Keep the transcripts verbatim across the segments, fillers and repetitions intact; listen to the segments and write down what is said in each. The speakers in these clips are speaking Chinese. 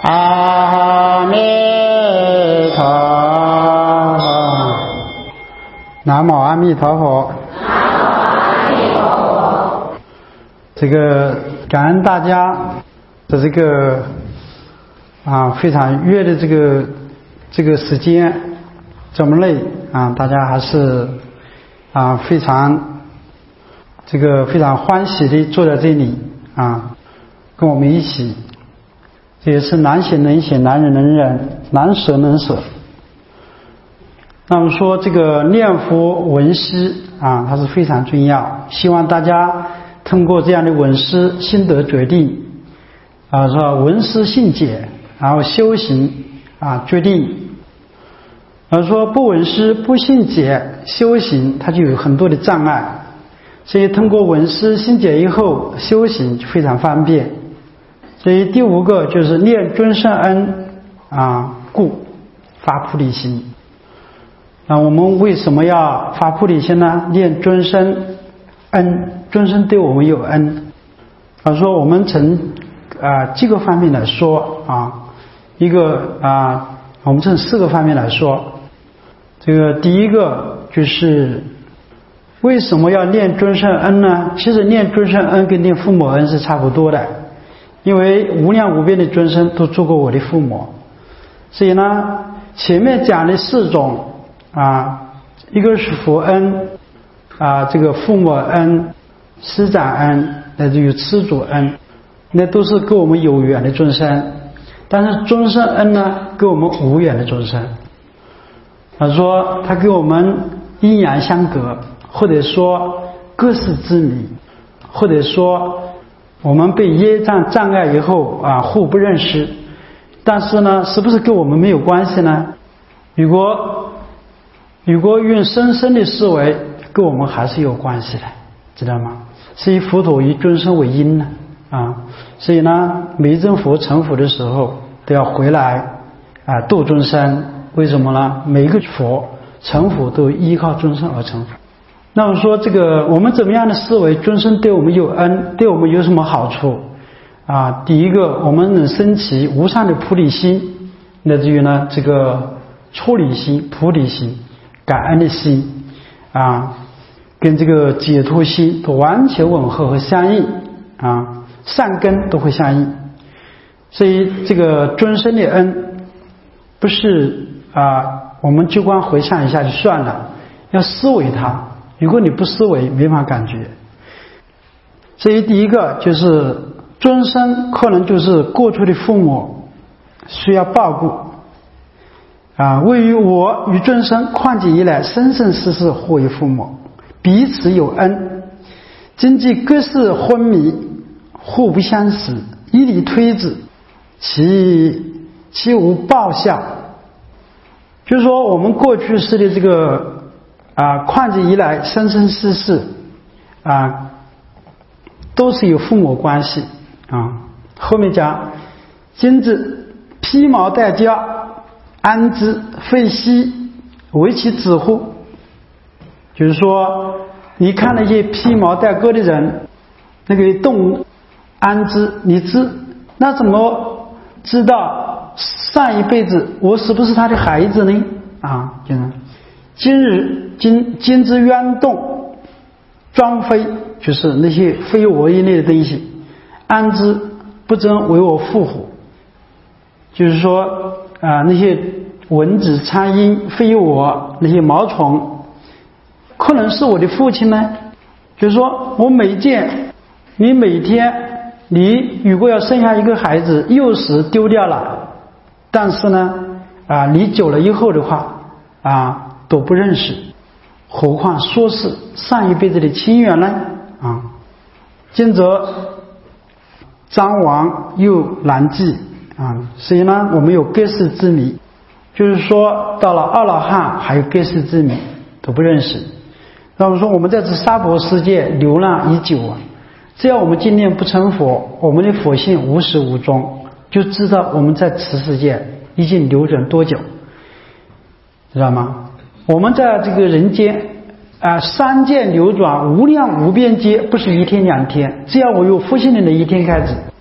阿弥陀佛。南无阿弥陀佛。 南无阿弥陀佛。 这个感恩大家的这个啊非常约的这个这个时间这么累啊，大家还是啊非常这个非常欢喜的坐在这里啊，跟我们一起。这也是难行能行，难忍能忍，难舍能舍。那么说这个念佛闻思啊，它是非常重要。希望大家通过这样的闻思心得决定啊，说闻思信解，然后修行啊决定。而说不闻思不信解修行，它就有很多的障碍。所以通过闻思信解以后，修行就非常方便。所以第五个就是念尊胜恩啊，故发菩提心。那我们为什么要发菩提心呢？念尊胜恩，尊胜对我们有恩。他说我们从啊几个方面来说啊，一个啊，我们从四个方面来说。这个第一个就是为什么要念尊胜恩呢？其实念尊胜恩跟念父母恩是差不多的。因为无量无边的尊生都做过我的父母，所以呢，前面讲的四种啊，一个是佛恩啊，这个父母恩、师长恩，乃至于施主恩，那都是跟我们有缘的尊生。但是尊生恩呢，跟我们无缘的尊生。他说他跟我们阴阳相隔，或者说各世之迷，或者说我们被业障障碍以后啊，互不认识。但是呢，是不是跟我们没有关系呢？如果如果用深深的思维，跟我们还是有关系的，知道吗？所以佛陀以尊生为因呢啊，所以呢，每一尊佛成佛的时候都要回来啊度众生。为什么呢？每一个佛成佛都依靠尊生而成佛。那么说这个我们怎么样的思维，尊生对我们有恩，对我们有什么好处啊？第一个，我们能升起无上的菩提心，乃至于呢这个出离心、菩提心、感恩的心啊，跟这个解脱心都完全吻合和相应啊，善根都会相应。所以这个尊生的恩不是啊我们就光回想一下就算了，要思维它。如果你不思维，没法感觉。所以第一个就是尊生，可能就是过去的父母需要报顾啊。位于我与尊生况且以来，生生世世互为父母，彼此有恩，今既各世昏迷，互不相识，以理推之，其其无报效。就是说，我们过去世的这个。啊，况且以来，生生世世啊，都是有父母关系啊。后面讲，今之披毛戴甲，安之废息，为其子乎？就是说，你看那些披毛戴甲的人，那个动物安之，你知那怎么知道上一辈子我是不是他的孩子呢？啊，就是今日。今今之渊动装非，就是那些非我一类的东西，安之不争为我父乎？就是说啊，那些蚊子、苍蝇非我，那些毛虫，可能是我的父亲呢？就是说我每见你每天，你如果要生下一个孩子，幼时丢掉了，但是呢啊，你久了以后的话啊，都不认识。何况说是上一辈子的亲缘呢？啊，今则张王又难记啊，所以呢，我们有各世之谜，就是说到了阿罗汉还有各世之谜都不认识。那么说我们在这娑婆世界流浪已久啊，只要我们今天不成佛，我们的佛性无始无终，就知道我们在此世界已经流转多久，知道吗？我们在这个人间啊，三界流转无量无边劫，不是一天两天，只要我有福性的那一天开始，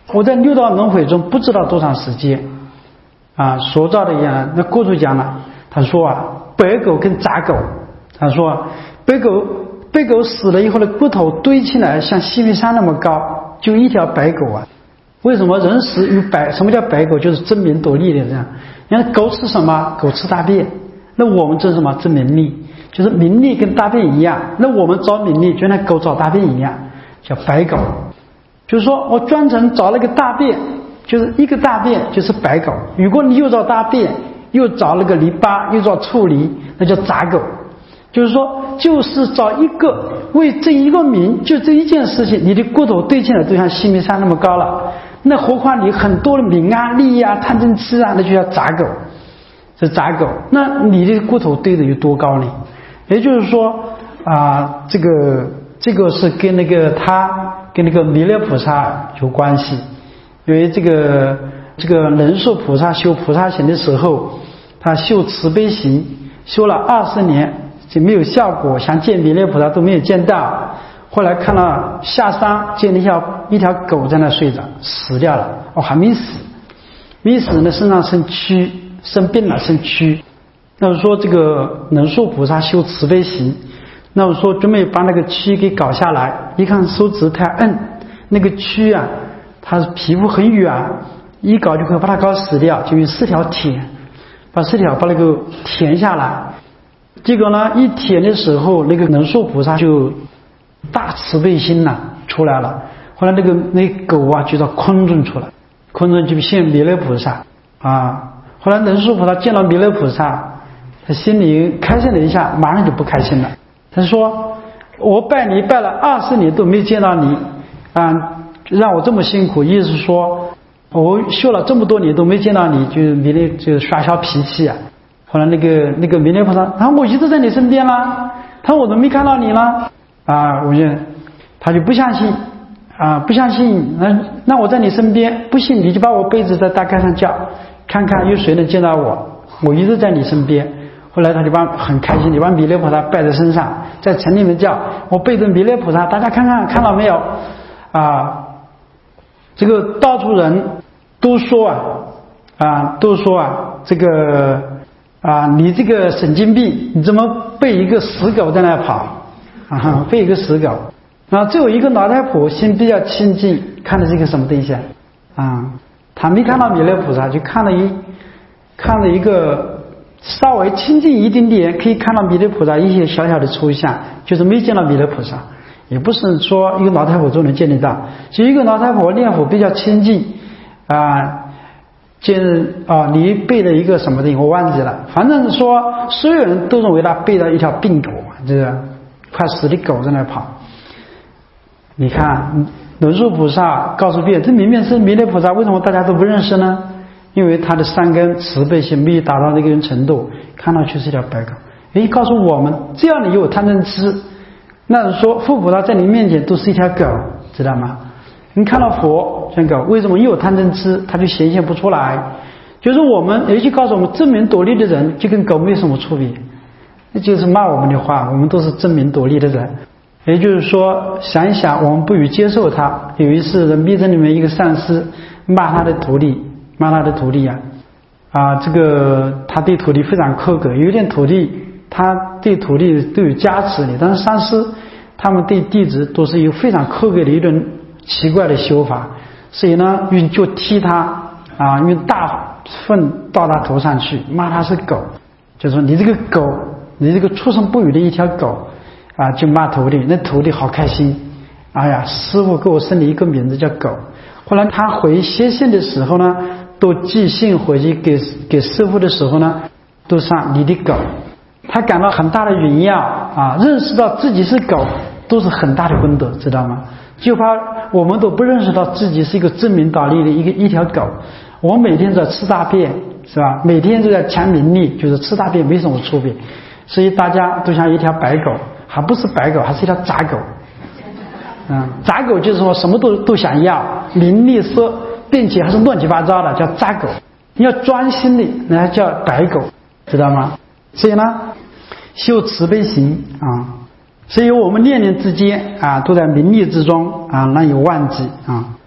我在六道轮回中不知道多长时间啊，所造的一样。那郭主讲了，他说啊，白狗跟杂狗，他说白狗白狗死了以后的骨头堆起来像西米山那么高，就一条白狗啊。为什么人死与白？什么叫白狗？就是争名夺利的这样。你看狗吃什么？狗吃大便。那我们争什么？争名利，就是名利跟大便一样。那我们找名利，就像狗找大便一样，叫白狗。就是说我专程找了个大便，就是一个大便就是白狗。如果你又找大便，又找了个篱笆，又找处理，那叫杂狗。就是说，就是找一个为这一个名，就这一件事情，你的骨头堆起来都像西米山那么高了。那何况你很多的名啊、利啊、贪嗔痴啊，那就叫杂狗，这杂狗。那你的骨头堆的有多高呢？也就是说啊、呃，这个这个是跟那个他跟那个弥勒菩萨有关系，因为这个这个人寿菩萨修菩萨行的时候，他修慈悲行，修了二十年就没有效果，想见弥勒菩萨都没有见到。后来看到下山见了一条一条狗在那睡着，死掉了。哦，还没死，没死呢，身上生蛆，生病了，生蛆。那么说这个能寿菩萨修慈悲行，那么说准备把那个蛆给搞下来，一看手指太硬，那个蛆啊，它皮肤很软，一搞就可以把它搞死掉，就用四条舔，把四条把那个舔下来。结果呢，一舔的时候，那个能寿菩萨就大慈悲心呐、啊、出来了。后来那个那狗啊就到空中出来，空中就现弥勒菩萨啊。后来能寿菩萨见到弥勒菩萨，他心里开心了一下，马上就不开心了。他说：“我拜你拜了二十年都没见到你啊，让我这么辛苦。意思是说，我修了这么多年都没见到你，就弥勒就耍小脾气啊。”后来那个那个弥勒菩萨，他说我一直在你身边啦，他说我都没看到你了啊，我就他就不相信啊，不相信，那那我在你身边，不信你就把我被子在大街上叫，看看有谁能见到我，我一直在你身边。后来他就把很开心，就把弥勒菩萨拜在身上，在城里面叫我背着弥勒菩萨，大家看看看到没有啊？这个到处人都说啊啊，都说啊这个。啊，你这个神经病，你怎么被一个死狗在那跑啊？被一个死狗。然后只有一个老太婆心比较清净，看的是一个什么东西啊？她没看到弥勒菩萨，就看了一看了一个稍微清净一点点，可以看到弥勒菩萨一些小小的抽象，就是没见到弥勒菩萨。也不是说一个老太婆就能见得到，就一个老太婆念佛比较清净啊。见啊，你背的一个什么东西我忘记了，反正说所有人都认为他背了一条病狗，这个快死的狗在那跑。你看轮寿菩萨告诉别人，这明明是弥勒菩萨，为什么大家都不认识呢？因为他的三根慈悲心没有达到那个程度，看上去是一条白狗。诶，告诉我们，只要你有贪嗔痴，那说佛菩萨在你面前都是一条狗，知道吗？你看到佛像狗，为什么又有贪嗔痴，它就显现不出来？就是我们尤其告诉我们，争名夺利的人就跟狗没有什么区别，那就是骂我们的话，我们都是争名夺利的人。也就是说，想一想，我们不予接受他。有一次，人密宗里面一个上师骂他的徒弟，骂他的徒弟啊，啊，这个他对徒弟非常苛刻，有点徒弟他对徒弟都有加持的，但是上师他们对弟子都是有非常苛刻的一种奇怪的修法，所以呢，用脚踢他啊，用大粪倒他头上去，骂他是狗，就说你这个狗，你这个畜生不语的一条狗啊，就骂徒弟，那徒弟好开心，哎呀，师父给我生了一个名字叫狗。后来他回写信的时候呢，都寄信回去给给师父的时候呢，都上你的狗，他感到很大的荣耀啊，认识到自己是狗都是很大的功德，知道吗？就怕我们都不认识到自己是一个争名夺利的一个一条狗，我们每天在吃大便，是吧？每天都在抢名利，就是吃大便没什么区别，所以大家都像一条白狗，还不是白狗，还是一条杂狗。嗯，杂狗就是说什么都都想要，名利色，并且还是乱七八糟的，叫杂狗。你要专心的，那叫白狗，知道吗？所以呢，修慈悲行啊。所以我们念念之间啊，都在名利之中啊，难有忘记啊。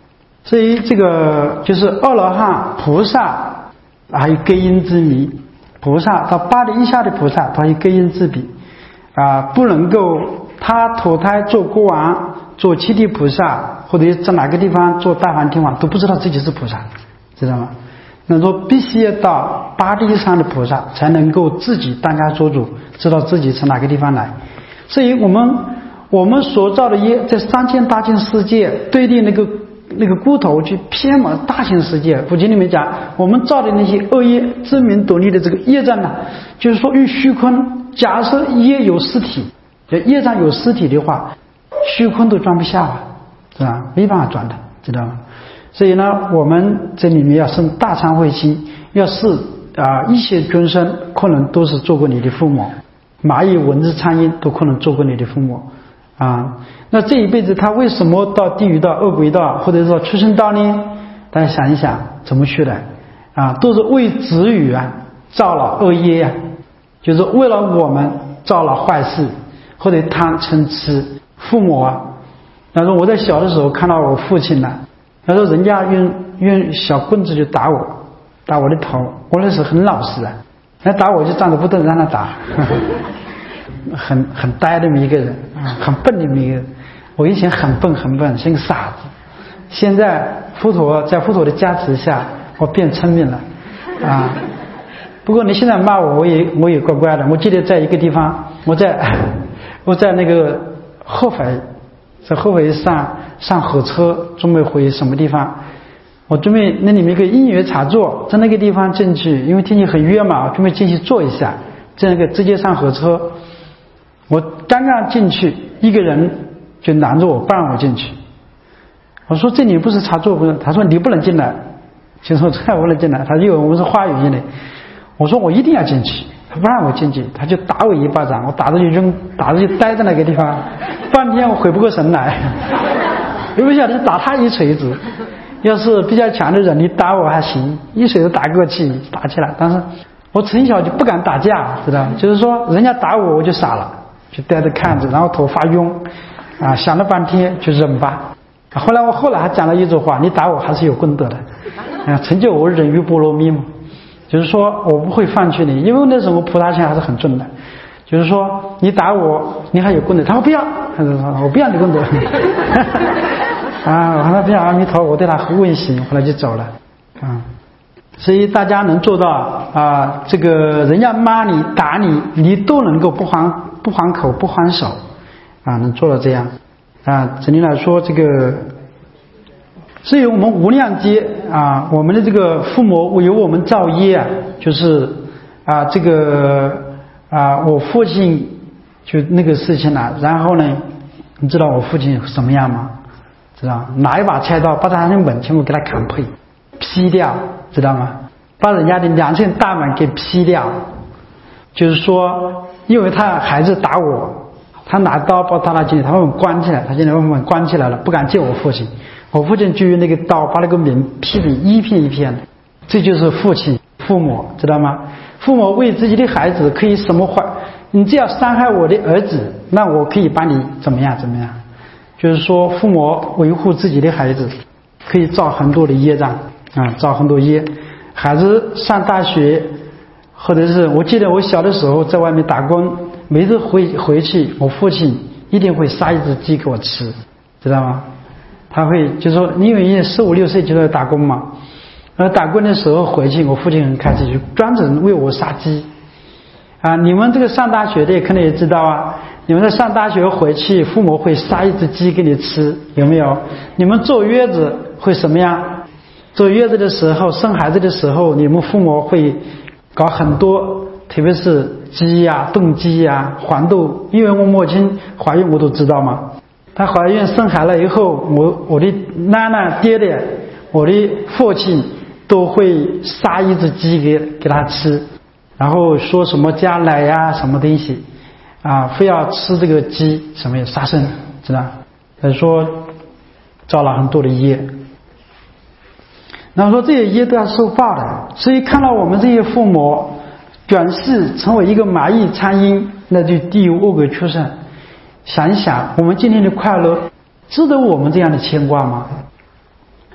所以这个就是阿罗汉菩萨还有根因之谜，菩萨到八地以下的菩萨他有根因之笔啊，不能够他投胎做国王做七地菩萨或者在哪个地方做大梵天王都不知道自己是菩萨，知道吗？那说必须要到八地以上的菩萨才能够自己当家作主，知道自己从哪个地方来。所以我们我们所造的业在三千大千世界对立那个那个骨头去偏满大千世界。古经里面讲我们造的那些恶业自明斗利的这个业障呢，就是说用虚空，假设业有实体，业障有实体的话，虚空都装不下啊，是吧？没办法装的，知道吗？所以呢，我们这里面要生大忏悔心，要是啊、呃、一些众生可能都是做过你的父母，蚂蚁、蚊子、苍蝇都可能做过你的父母啊。那这一辈子他为什么到地狱道、恶鬼道或者说畜生道呢？大家想一想怎么去的啊？都是为子女啊造了恶业啊，就是为了我们造了坏事，或者贪嗔痴。父母啊，他说我在小的时候看到我父亲呢，他说人家用用小棍子就打我，打我的头，我那时候很老实啊，他打我就站着不动让他打，呵呵很很呆的这么一个人，很笨的这么一个人。我以前很笨很笨，像个傻子。现在佛陀在佛陀的加持下，我变聪明了啊。不过你现在骂我，我也我也乖乖的。我记得在一个地方，我在我在那个合肥，在合肥上上火车，准备回什么地方？我准备那里面一个音乐茶座，在那个地方进去，因为天气很热嘛，我准备进去坐一下，这个直接上火车。我刚刚进去，一个人就拦着我，不让我进去。我说这里不是茶座，不是？他说你不能进来。就说这不能进来，他以为我们是化语音的。我说我一定要进去，他不让我进去，他就打我一巴掌，我打着就扔，打着就待在那个地方，半天我回不过神来。有没有想到打他一锤子？要是比较强的人，你打我还行，一锤子打过去，打起来。但是我从小就不敢打架，知道吗？就是说人家打我，我就傻了，就呆着看着，然后头发晕，啊，想了半天就忍吧。后来我后来还讲了一句话：你打我还是有功德的，啊，成就我忍于波罗蜜嘛。就是说我不会放弃你，因为那时候菩萨心还是很重的。就是说你打我，你还有功德。他说不要，他说我不要你功德。啊，我说不要阿弥陀，我对他很温馨，后来就走了。啊，所以大家能做到啊，这个人家骂你打你，你都能够不还不还口不还手，啊，能做到这样。啊，整体来说，这个，至于我们无量劫啊，我们的这个父母有我们造业啊，就是啊，这个啊，我父亲就那个事情了。然后呢，你知道我父亲什么样吗？知道拿一把菜刀把他的门全部给他砍破，劈掉，知道吗？把人家的两扇大门给劈掉，就是说，因为他孩子打我。他拿刀把他拿进去，他把门关起来，他现在把门关起来了，不敢见我父亲。我父亲就用那个刀把那个门劈成一片一片的，这就是父亲父母，知道吗？父母为自己的孩子可以什么坏？你只要伤害我的儿子，那我可以把你怎么样怎么样？就是说，父母维护自己的孩子，可以造很多的业障啊，造很多业。孩子上大学，或者是我记得我小的时候在外面打工。每次回回去，我父亲一定会杀一只鸡给我吃，知道吗？他会就说，因为十五六岁就在打工嘛，而打工的时候回去，我父亲很开心，就专程为我杀鸡。啊，你们这个上大学的可能也知道啊，你们在上大学回去，父母会杀一只鸡给你吃，有没有？你们坐月子会什么样？坐月子的时候，生孩子的时候，你们父母会搞很多。特别是鸡呀、炖鸡呀、黄豆，因为我母亲怀孕我都知道嘛。她怀孕生孩了以后，我我的奶奶、爹爹、我的父亲都会杀一只鸡给给她吃，然后说什么加奶呀、什么东西啊，非要吃这个鸡，什么杀生，知道？他说造了很多的业，然后说这些业都要受报的，所以看到我们这些父母。转世成为一个蚂蚁、苍蝇，那就地狱恶鬼畜生。想一想，我们今天的快乐值得我们这样的牵挂吗？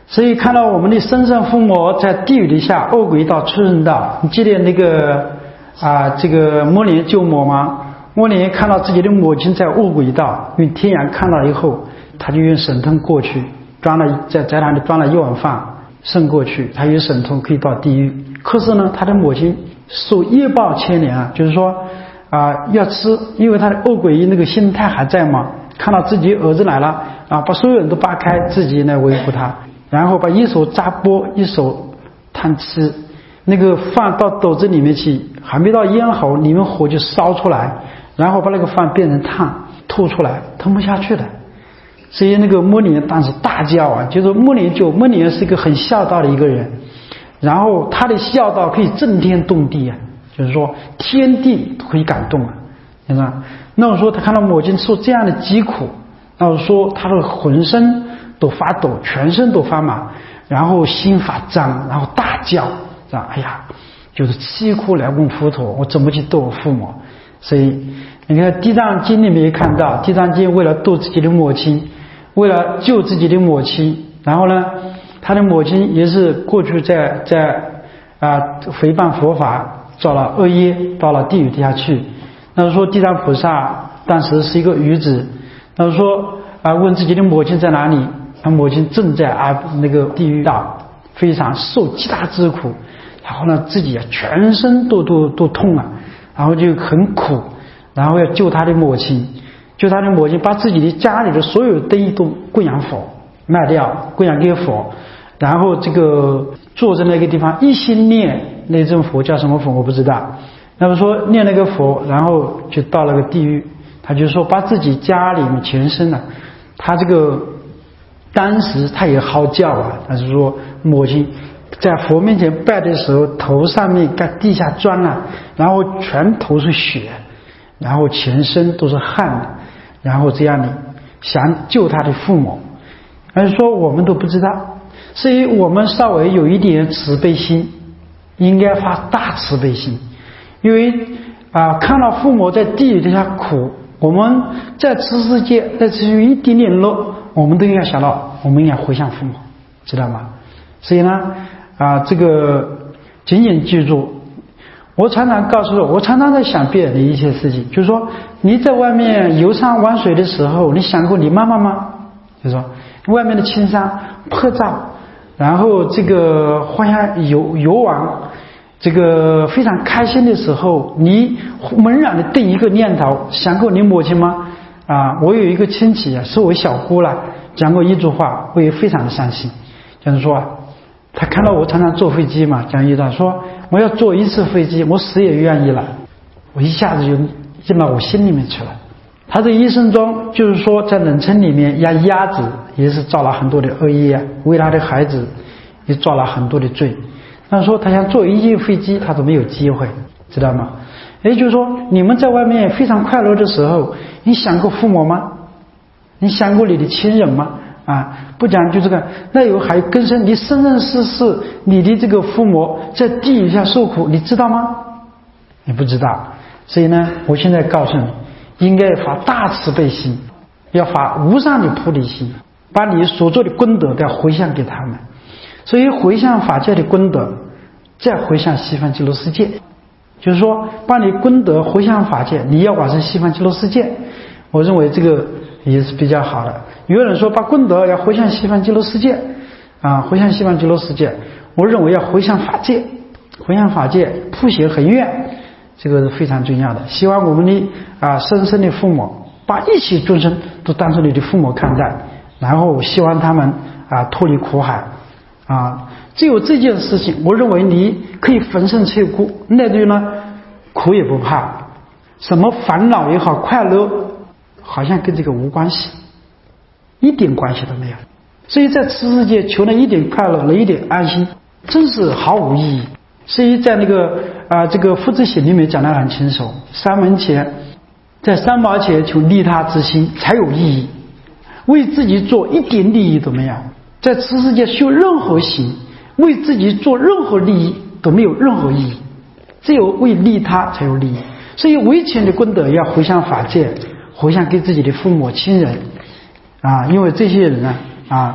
所以看到我们的生身父母在地狱底下恶鬼道、畜生道，你记得那个啊这个摩连救母吗？摩连看到自己的母亲在恶鬼道，用天眼看到以后，他就用神通过去，装了在在那里装了一碗饭送过去，他有神通可以到地狱。可是呢，他的母亲受业报牵连啊，就是说啊要吃，因为他的恶鬼那个心态还在嘛，看到自己儿子来了啊，把所有人都扒开，自己来维护他，然后把一手扎钵，一手贪吃，那个饭到斗子里面去，还没到咽喉，里面火就烧出来，然后把那个饭变成汤吐出来，吞不下去的。所以那个摩连当时大叫啊，就是摩连就摩连是一个很孝道的一个人，然后他的孝道可以震天动地啊，就是说天地都可以感动啊，你知道？那我说他看到母亲受这样的疾苦，那我说他的浑身都发抖，全身都发麻，然后心发张，然后大叫，是吧？哎呀，就是凄哭来问佛陀，我怎么去度我父母？所以你看《地藏经》里面也看到，《地藏经》为了度自己的母亲，为了救自己的母亲，然后呢，他的母亲也是过去在在啊诽谤佛法，造了恶业，到了地狱底下去。那说地藏菩萨当时是一个愚子，那说啊问自己的母亲在哪里，他母亲正在啊那个地狱道，非常受极大之苦，然后呢自己啊全身都都都痛啊，然后就很苦，然后要救他的母亲，救他的母亲，把自己的家里的所有灯都供养佛，卖掉供养给佛，然后这个坐在那个地方一心念那尊佛，叫什么佛我不知道。那么说念那个佛，然后就到了个地狱，他就说把自己家里面全身啊，他这个当时他也嚎叫啊，他是说母亲在佛面前拜的时候，头上面在地下钻了，然后全头是血，然后全身都是汗，然后这样的想救他的父母，而是说我们都不知道，所以我们稍微有一点慈悲心，应该发大慈悲心。因为啊，看到父母在地狱底下苦，我们在此世界在只有一点点乐，我们都应该想到，我们应该回向父母，知道吗？所以呢，啊，这个仅仅记住，我常常告诉我常常在想别人的一些事情，就是说你在外面游山玩水的时候，你想过你妈妈吗？就是说外面的青山破照，然后这个花下游游玩。这个非常开心的时候，你猛然的定一个念头，想过你母亲吗？啊，我有一个亲戚啊，是我小姑了，讲过一句话，我也非常的伤心，就是说，他看到我常常坐飞机嘛，讲一段说我要坐一次飞机，我死也愿意了，我一下子就进到我心里面去了。他这一生中，就是说在冷村里面压鸭子，也是造了很多的恶业，为他的孩子也造了很多的罪。那说他想坐一架飞机，他都没有机会，知道吗？也就是说，你们在外面非常快乐的时候，你想过父母吗？你想过你的亲人吗？啊，不讲就这个，那有还更深，你生生世世你的这个父母在地狱下受苦，你知道吗？你不知道。所以呢，我现在告诉你，应该发大慈悲心，要发无上的菩提心，把你所做的功德要回向给他们。所以回向法界的功德，再回向西方极乐世界，就是说把你功德回向法界，你要往生西方极乐世界，我认为这个也是比较好的。有人说把功德要回向西方极乐世界啊，回向西方极乐世界，我认为要回向法界，回向法界普贤恒愿，这个是非常重要的。希望我们的啊生生的父母，把一切众生都当成你的父母看待，然后希望他们啊脱离苦海。啊，只有这件事情，我认为你可以粉身碎骨，那对呢，苦也不怕，什么烦恼也好，快乐好像跟这个无关系，一点关系都没有。所以在此世界求了一点快乐，了一点安心，真是毫无意义。所以在那个啊这个《佛子行》里面讲得很清楚，三门前，在三毛前求利他之心才有意义，为自己做一点利益都没有。在此世界修任何行，为自己做任何利益都没有任何意义，只有为利他才有利益。所以维权的功德要回向法界，回向给自己的父母亲人啊，因为这些人呢啊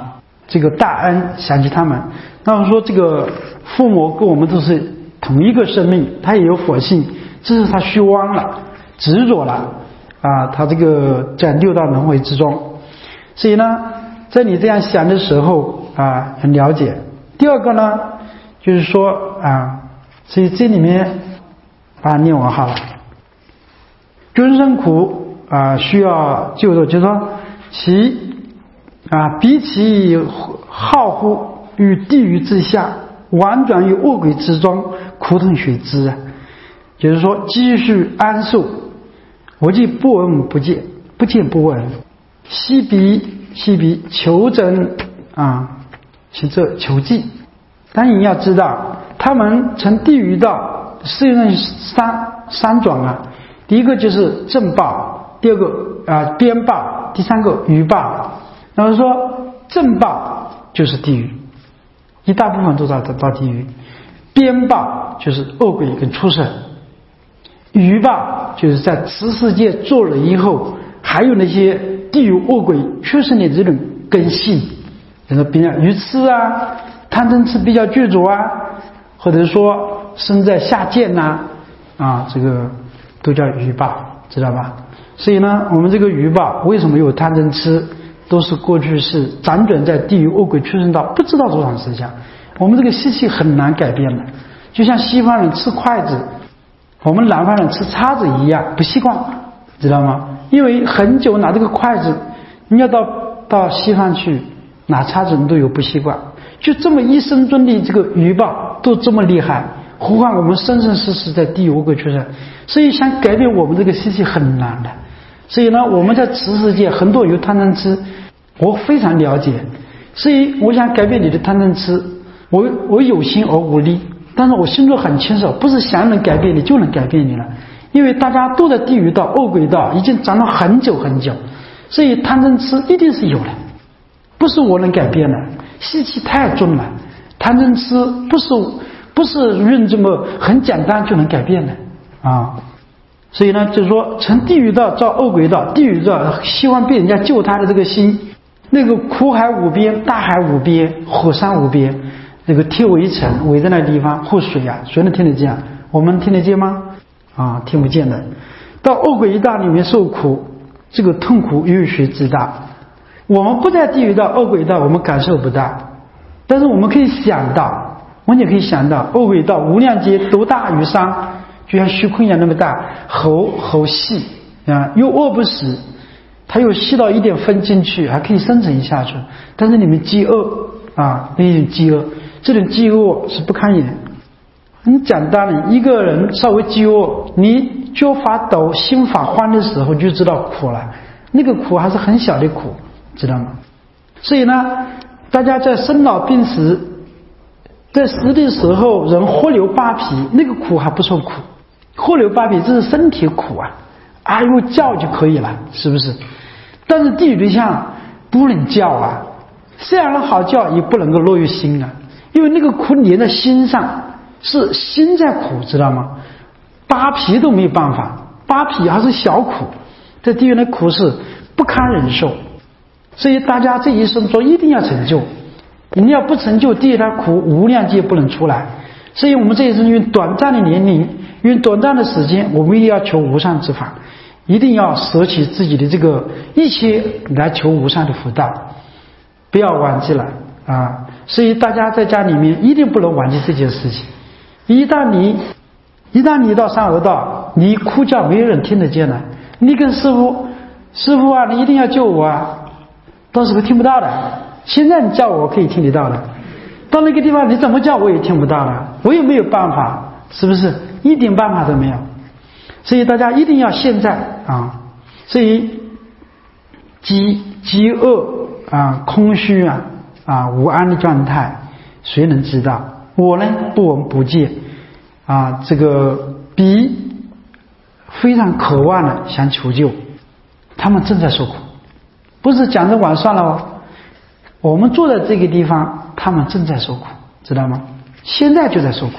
这个大恩，想起他们。那么说这个父母跟我们都是同一个生命，他也有火性，只是他虚妄了，执着了啊，他这个在六道轮回之中。所以呢，在你这样想的时候啊，很了解。第二个呢，就是说啊，所以这里面把它念完好了。众生苦啊，需要救度，就是说其啊，比起好乎于地狱之下，婉转于恶鬼之中，苦痛随之啊。就是说继续安受，我既不闻不见，不见不闻，悉彼悉彼求真啊，是这求记。但你要知道，他们从地狱道世界上三三种啊，第一个就是正报，第二个啊边报，第三个余报。那么说正报就是地狱，一大部分都到到地狱；边报就是恶鬼跟畜生；余报就是在此世界做了以后，还有那些地狱恶鬼畜生的这种根性，比如说比较愚痴啊、贪嗔痴比较具足啊，或者说身在下贱呐 啊, 啊，这个都叫余报，知道吧？所以呢，我们这个余报为什么有贪嗔痴？都是过去是辗转在地狱恶鬼畜生道不知道多长时间，我们这个习气很难改变的，就像西方人吃筷子，我们南方人吃叉子一样，不习惯，知道吗？因为很久拿这个筷子，你要到到西方去拿叉子，你都有不习惯，就这么一生中的这个余报都这么厉害，何况我们生生世世在地狱恶鬼畜生，所以想改变我们这个习气很难的。所以呢，我们在此世界很多有贪嗔痴，我非常了解，所以我想改变你的贪嗔痴，我我有心而无力，但是我心中很清楚，不是想能改变你就能改变你了，因为大家都在地狱道、恶鬼道已经长了很久很久，所以贪嗔痴一定是有的，不是我能改变的，习气太重了，贪嗔痴不是不是用这么很简单就能改变的啊。所以呢，就是说从地狱道造恶鬼道，地狱道希望被人家救他的这个心，那个苦海无边，大海无边，火山无边，那个铁围城围在那地方护水啊，谁能听得见？我们听得见吗？啊，听不见的。到恶鬼道里面受苦，这个痛苦有谁知道？我们不在地狱道、恶鬼道，我们感受不到，但是我们可以想到，我们也可以想到，恶鬼道无量劫都大于山。就像虚空一样那么大，喉喉细啊，又饿不死，它又吸到一点分进去，还可以生存下去。但是你们饥饿啊，那种饥饿，这种饥饿是不堪言。很简单的，一个人稍微饥饿，你脚发抖、心发慌的时候，就知道苦了。那个苦还是很小的苦，知道吗？所以呢，大家在生老病死，在死的时候，人活流扒皮，那个苦还不算苦。活流扒皮，这是身体苦啊，哎呦叫就可以了，是不是？但是地狱对象不能叫啊，虽然好叫，也不能够落于心啊，因为那个苦连在心上，是心在苦，知道吗？扒皮都没有办法，扒皮还是小苦，在地狱的苦是不堪忍受，所以大家这一生中一定要成就，你要不成就，地狱的苦无量劫不能出来。所以我们这一生用短暂的年龄，用短暂的时间，我们一定要求无上之法，一定要舍弃自己的这个一切来求无上的福道，不要忘记了啊！所以大家在家里面一定不能忘记这件事情。一旦你一旦你到三恶道，你哭叫没有人听得见了，你跟师父师父啊，你一定要救我啊，到时候听不到的。现在你叫我可以听得到的，到那个地方你怎么叫我也听不到了，我也没有办法，是不是？一点办法都没有。所以大家一定要现在啊，所以饥饥饿啊、空虚啊啊、无安的状态，谁能知道？我呢，不闻不见啊，这个比非常渴望的想求救，他们正在受苦，不是讲着玩算了哦。我们坐在这个地方，他们正在受苦，知道吗？现在就在受苦。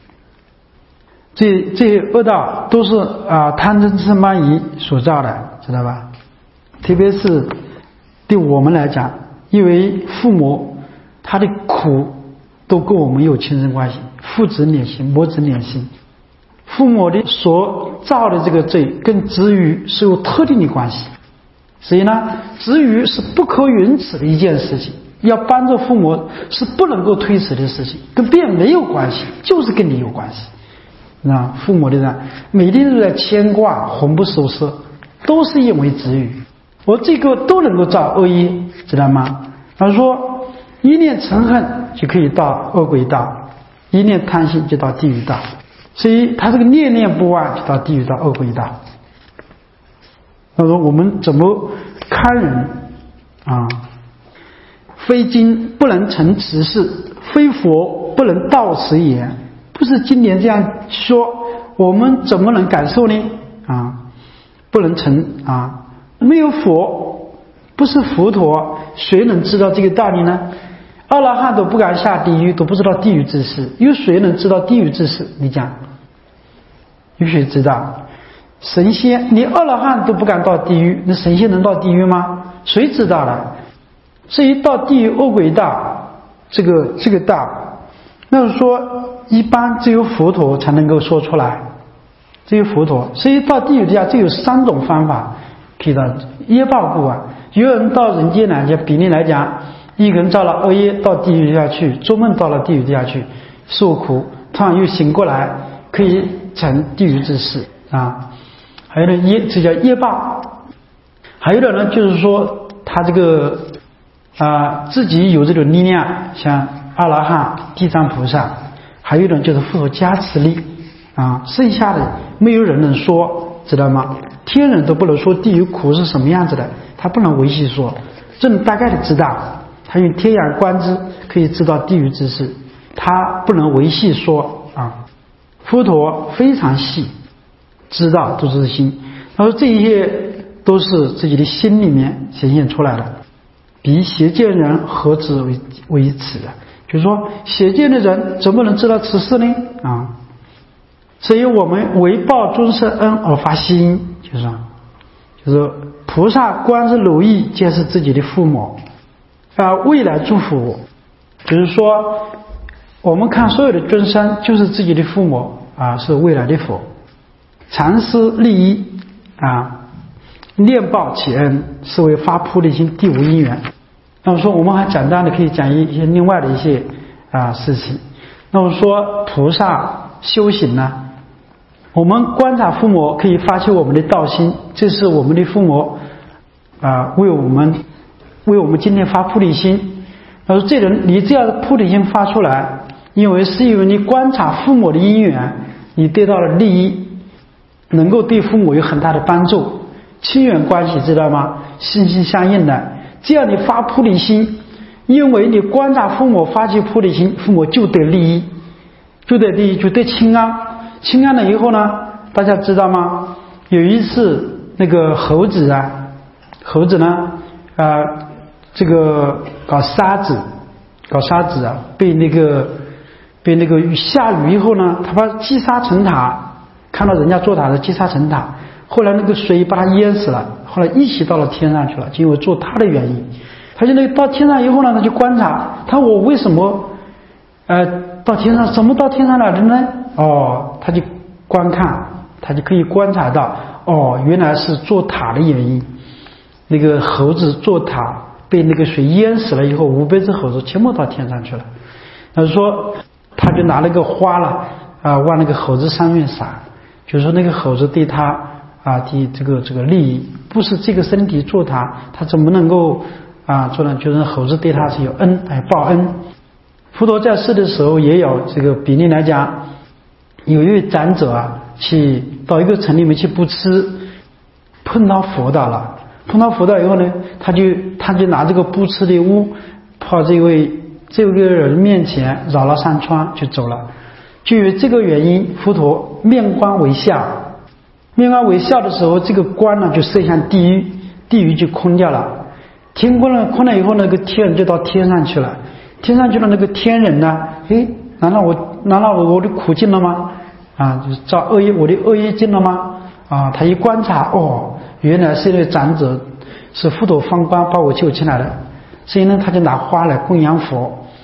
这这些恶道都是啊贪嗔痴慢疑所造的，知道吧？特别是对我们来讲，因为父母他的苦都跟我们有亲身关系，父子连心，母子连心。父母的所造的这个罪跟子女是有特定的关系，所以呢，子女是不可允此的一件事情，要帮助父母是不能够推辞的事情，跟别人没有关系，就是跟你有关系。那父母的人每天都在牵挂，魂不守舍，都是因为子女。我这个都能够造恶业，知道吗？他说一念嗔恨就可以到恶鬼道，一念贪心就到地狱道，所以他这个念念不忘就到地狱道、恶鬼道。他说我们怎么看人啊？非经不能成此事，非佛不能道此言。不是经典这样说，我们怎么能感受呢？啊，不能成啊，没有佛，不是佛陀，谁能知道这个道理呢？阿罗汉都不敢下地狱，都不知道地狱之事，有谁能知道地狱之事？你讲，有谁知道？神仙，你阿罗汉都不敢到地狱，那神仙能到地狱吗？谁知道了？至于到地狱恶鬼道，这个这个道，那是说一般只有佛陀才能够说出来，只有佛陀。所以到地狱底下只有三种方法可以到业报故啊。有人到人间来讲，比例来讲，一个人造了恶业到地狱底下去，做梦到了地狱底下去受苦，突然又醒过来，可以成地狱之事啊。还有呢，业这叫业报。还有的呢，就是说他这个啊自己有这种力量，像阿罗汉、地藏菩萨。还有一种就是佛陀加持力啊，剩下的没有人能说，知道吗？天人都不能说地狱苦是什么样子的，他不能维系说，这能大概的知道，他用天眼观之可以知道地狱之事，他不能维系说啊。佛陀非常细，知道都是心，他说这一些都是自己的心里面显现出来的，比邪见人何止为为此啊？就是说邪见的人怎么能知道此事呢？啊，所以我们为报尊师恩而发心，就是说，就是菩萨观之如意，皆是自己的父母啊，未来祝福。就是说，我们看所有的众生就是自己的父母啊，是未来的佛。禅师利益啊，念报起恩，是为发菩提心第五因缘。那么说，我们还简单的可以讲一些另外的一些啊事情。那么说，菩萨修行呢，我们观察父母可以发起我们的道心，这是我们的父母啊为我们为我们今天发菩提心。他说，这人你这样的菩提心发出来，因为是因为你观察父母的因缘，你得到了利益，能够对父母有很大的帮助，亲缘关系知道吗？心心相印的。这样你发菩提心，因为你观察父母发起菩提心，父母就得利益，就得利益，就得清安。清安了以后呢，大家知道吗？有一次那个猴子啊，猴子呢啊、呃，这个搞沙子，搞沙子啊，被那个被那个下雨以后呢，他把积沙成塔，看到人家做塔的积沙成塔，后来那个水把他淹死了。后来一起到了天上去了，就因为做他的原因。他现在到天上以后呢，他就观察，他我为什么呃到天上，怎么到天上来的呢？哦，他就观看，他就可以观察到，哦，原来是做塔的原因。那个猴子做塔被那个水淹死了以后，五百只猴子全部到天上去了。他说，他就拿那个花了啊、呃，往那个猴子上面撒，就是说那个猴子对他。啊，的这个这个利益不是这个身体做他，他怎么能够啊做呢？就是猴子对他是有恩来报恩。佛陀在世的时候也有这个比例来讲，有一位长者啊，去到一个城里面去布施，碰到佛道了，碰到佛道以后呢，他就他就拿这个布施的物跑这位这个人面前绕了三圈就走了。就因为这个原因，佛陀面观为笑。面观为笑的时候，这个观呢就射向地狱，地狱就空掉了。天空了空了以后，那个天人就到天上去了。天上去了，那个天人呢？诶，难道我难道我的苦尽了吗？啊，就是造恶业，我的恶业尽了吗？啊，他一观察，哦，原来是那个长者是佛陀方光把我救起来的，所以呢，他就拿花来供养佛。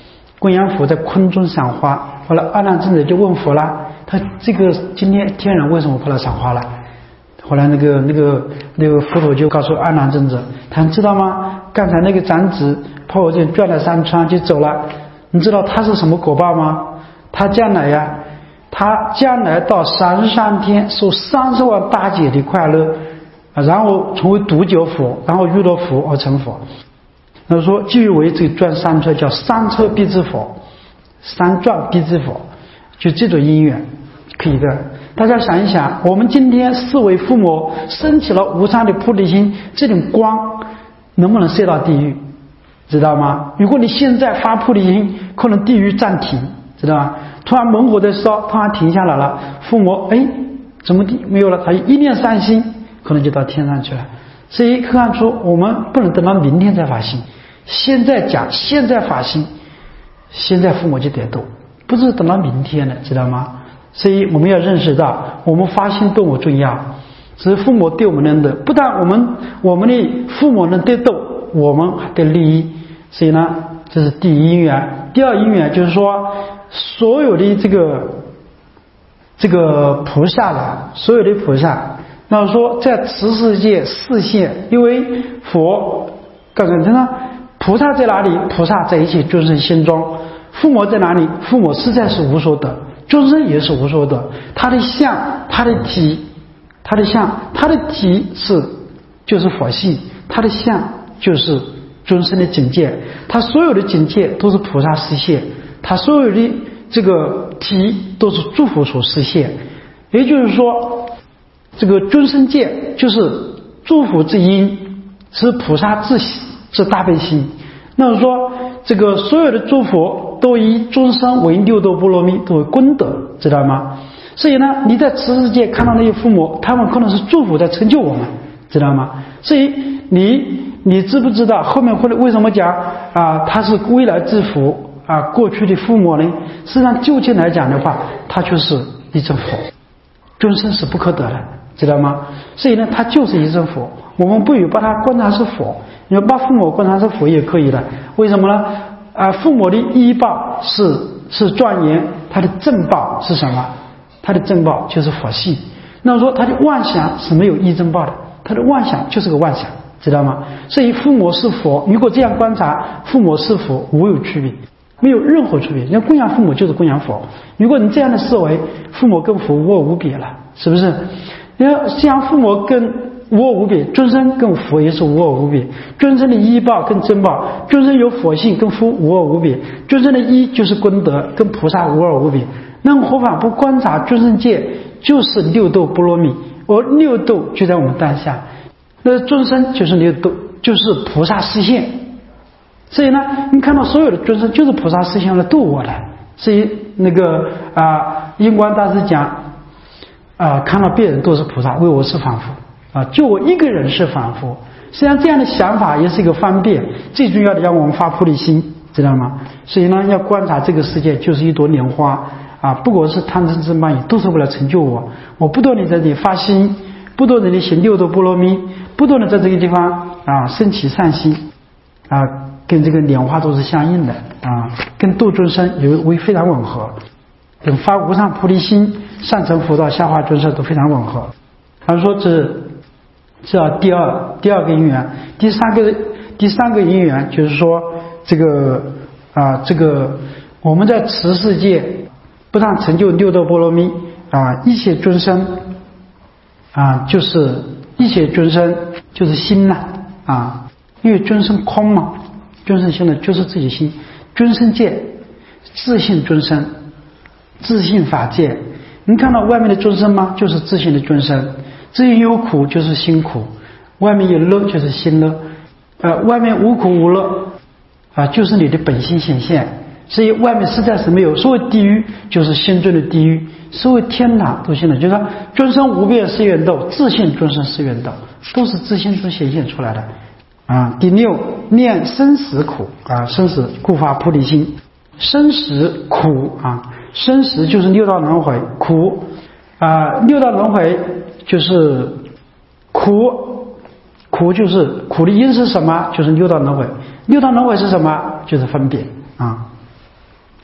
供养佛在空中赏花。后来阿难尊者就问佛了，他这个今天天人为什么不来赏花了？后来那个那个那个佛陀就告诉阿难尊者，他知道吗？刚才那个长子跑我这里转了三圈就走了，你知道他是什么果报吗？他将来呀，他将来到三十三天受三十万大劫的快乐，然后成为独觉佛，然后遇到佛而成佛。那说继续为这个转三车叫三车必知佛，三转必知佛，就这种因缘可以的。大家想一想，我们今天四位父母升起了无上的菩提心，这种光能不能射到地狱？知道吗？如果你现在发菩提心，可能地狱暂停，知道吗？突然猛火在烧，突然停下来了，父母哎怎么地没有了？他一念善心，可能就到天上去了。所以看出我们不能等到明天再发心，现在讲，现在发心，现在父母就得度，不是等到明天了，知道吗？所以我们要认识到，我们发心多么重要。只是父母对我们能得，不但我们我们的父母能得度，我们还得利益。所以呢，这是第一因缘。第二因缘就是说，所有的这个这个菩萨了，所有的菩萨，那说在此世界示现，因为佛刚才呢，菩萨在哪里？菩萨在一切众生心中。父母在哪里？父母实在是无所得，众生也是无所得。他的相，他的体，他的相，他的体是就是佛性，他的相就是众生的境界，他所有的境界都是菩萨实现，他所有的这个体都是诸佛所实现。也就是说，这个众生界就是诸佛之因，是菩萨之之大悲心。那么说，这个所有的诸佛都以众生为六度波罗蜜，都为功德，知道吗？所以呢，你在此世界看到那些父母，他们可能是诸佛在成就我们，知道吗？所以你你知不知道后面会为什么讲啊？他是未来之福啊，过去的父母呢？实际上究竟来讲的话，他就是一尊佛，众生是不可得的，知道吗？所以呢，他就是一尊佛。我们不如把它观察是佛，你要把父母观察是佛也可以的。为什么呢？啊，父母的依报是是庄严，他的正报是什么？他的正报就是佛性。那么说他的妄想是没有依正报的，他的妄想就是个妄想，知道吗？所以父母是佛，如果这样观察，父母是佛无有区别，没有任何区别。要供养父母就是供养佛。如果你这样的思维，父母跟佛无二无别了，是不是？你要像父母跟无二无别，众生跟佛也是无二无别。众生的依报跟正报，众生有佛性跟佛无二无别。众生的依就是功德，跟菩萨无二无别。那么何法不观察众生界就是六度波罗蜜，而六度就在我们当下。那众生就是六度，就是菩萨示现。所以呢，你看到所有的众生就是菩萨示现来度我的。所以那个啊，印光大师讲啊，看到别人都是菩萨，为我是凡夫啊，就我一个人是凡夫。实际上这样的想法也是一个方便，最重要的让我们发菩提心，知道吗？所以呢，要观察这个世界就是一朵莲花啊，不管是贪嗔痴慢疑，都是为了成就我。我不断的在这里发心，不断的行六度波罗蜜，不断的在这个地方啊升起善心啊，跟这个莲花都是相应的啊，跟度众生有为非常吻合，跟发无上菩提心、上乘佛道、下化众生都非常吻合。他说这这第二第二个因缘，第三个第三个因缘就是说这个啊这个我们在此世界不但成就六度波罗蜜啊，一切众生啊就是一切众生就是心呐 啊, 啊，因为众生空嘛，众生心呢就是自己心，众生界自性众生，自性法界。你看到外面的众生吗？就是自性的众生。自性有苦就是心苦，外面有乐就是心乐，呃，外面无苦无乐啊，就是你的本性显现。所以外面实在是没有。所谓地狱就是心中的地狱，所谓天堂都现了，就是说众生无边誓愿度，自性众生誓愿度，都是自性中显现出来的啊。第六，念生死苦啊，生死故发菩提心。生死苦啊，生死就是六道轮回，苦啊，六道轮回就是苦，苦就是苦的因是什么？就是六道轮回。六道轮回是什么？就是分别啊。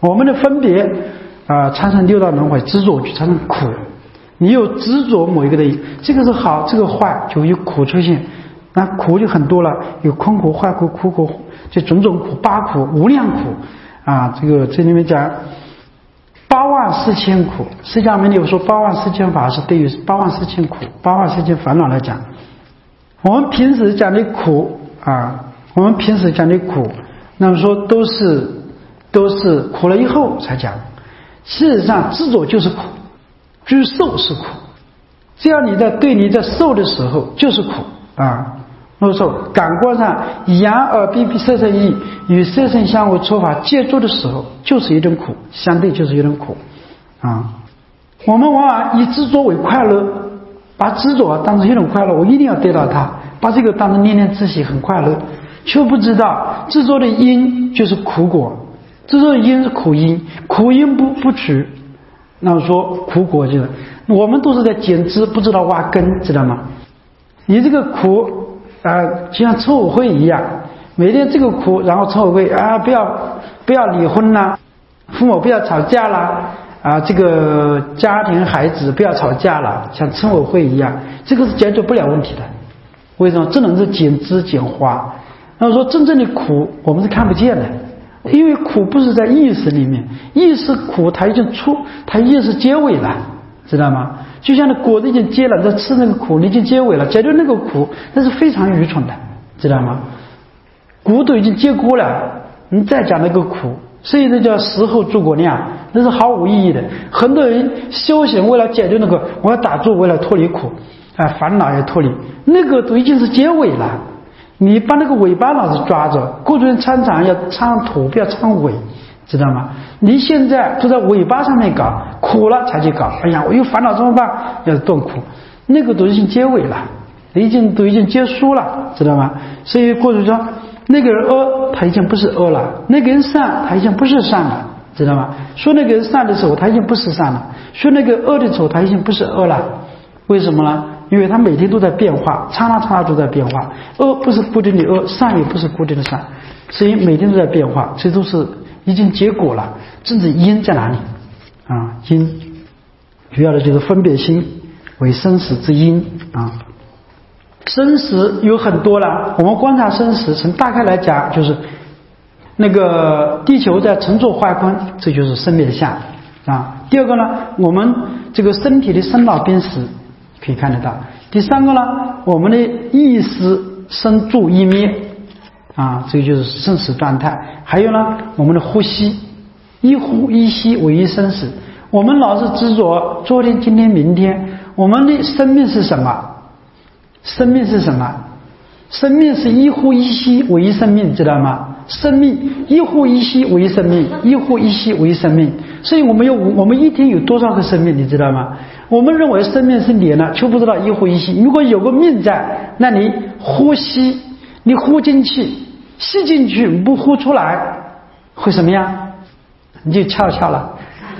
我们的分别啊、呃，产生六道轮回，执着就产生苦。你有执着某一个的，这个是好，这个坏，就有苦出现。那苦就很多了，有空苦、坏苦、苦苦，这种种苦，八苦、无量苦啊。这个这里面讲八万四千苦，释迦牟尼有说八万四千法是对于八万四千苦、八万四千烦恼来讲。我们平时讲的苦啊，我们平时讲的苦，那么说都是都是苦了以后才讲。事实上，执着就是苦。居受是苦，只要你在对你在受的时候就是苦啊。那时候感官上眼耳鼻鼻舌身意与色身相互触法接触的时候，就是一种苦，相对就是一种苦啊。我们往往以执着为快乐，把执着当成一种快乐，我一定要得到它，把这个当成念念自喜很快乐，却不知道执着的因就是苦果，执着的因是苦因，苦因不不取。那么说苦果就是我们都是在捡枝，不知道挖根，知道吗？你这个苦啊、呃，就像村委会一样，每天这个苦，然后村委会啊，不要不要离婚啦，父母不要吵架啦，啊，这个家庭孩子不要吵架了，像村委会一样，这个是解决不了问题的。为什么？只能是捡枝捡花。那么说真正的苦，我们是看不见的。因为苦不是在意识里面，意识苦它已经出，它意识结尾了，知道吗？就像那果子已经结了，在吃那个苦，你已经结尾了，解决那个苦，那是非常愚蠢的，知道吗？果都已经结果了，你再讲那个苦，所以那叫时候诸葛亮，那是毫无意义的。很多人修行为了解决那个，我要打坐为了脱离苦，啊，烦恼也脱离，那个都已经是结尾了。你把那个尾巴老是抓着，过去人参禅要参头，不要参尾，知道吗？你现在都在尾巴上面搞，苦了才去搞。哎呀，我有烦恼怎么办？要断苦，那个都已经结尾了，已经都已经结束了，知道吗？所以过去说那个人恶，他已经不是恶了；那个人善，他已经不是善了，知道吗？说那个人善的时候，他已经不是善了；说那个恶的时候，他已经不是恶了。为什么呢？因为它每天都在变化，刹那刹那都在变化。恶不是固定的恶，善也不是固定的善，所以每天都在变化，这都是已经结果了。真正因在哪里啊？因主要的就是分别心为生死之因啊。生死有很多了，我们观察生死，从大概来讲，就是那个地球在乘坐坏坤，这就是生灭相啊。第二个呢，我们这个身体的生老病死可以看得到。第三个呢，我们的意识生住意灭啊，这个就是生死状态。还有呢，我们的呼吸，一呼一吸为一生死。我们老是执着昨天、今天、明天，我们的生命是什么？生命是什么？生命是一呼一吸为一生命，知道吗？生命一呼一吸为一生命，一呼一吸为一生命。所以我们有我们一天有多少个生命，你知道吗？我们认为生命是你呢，却不知道一呼一吸。如果有个命在，那你呼吸，你呼进去，吸进去不呼出来，会什么样？你就翘翘了。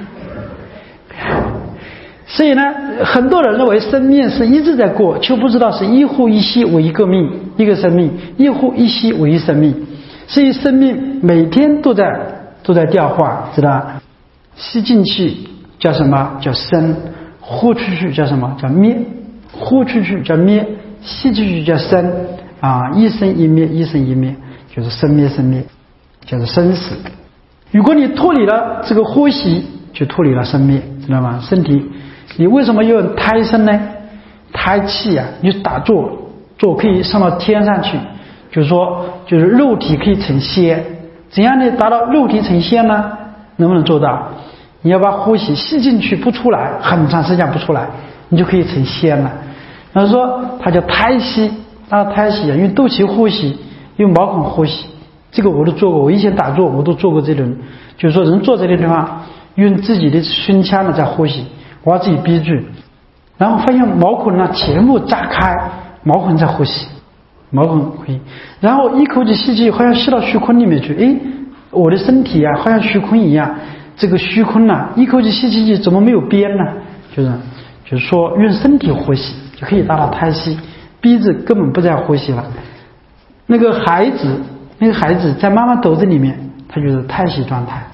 所以呢，很多人认为生命是一直在过，却不知道是一呼一吸为一个命，一个生命，一呼一吸为一生命。所以生命每天都在都在调换，知道？吸进去叫什么？叫生。呼出去叫什么？叫灭。呼出去叫灭，吸进去叫生啊，一生一灭，一生一灭，就是生灭生灭，叫做生死。如果你脱离了这个呼吸，就脱离了生灭，知道吗？身体，你为什么有胎生呢？胎气啊，你打坐，坐可以上到天上去，就是说，就是肉体可以成仙。怎样的达到肉体成仙呢？能不能做到？你要把呼吸吸进去不出来，很长时间不出来，你就可以成仙了。然后说它叫胎息，那胎息啊，用肚脐呼吸，用毛孔呼吸，这个我都做过。我以前打坐我都做过这种，就是说人坐在这个地方，用自己的胸腔呢在呼吸，我把自己逼住，然后发现毛孔呢全部炸开，毛孔在呼吸，毛孔呼吸，然后一口气吸气，好像吸到虚空里面去。诶，我的身体啊，好像虚空一样。这个虚空呢、啊，一口气吸气气，怎么没有边呢？就是，就是说用身体呼吸就可以达到胎息，鼻子根本不再呼吸了。那个孩子，那个孩子在妈妈肚子里面，他就是胎息状态。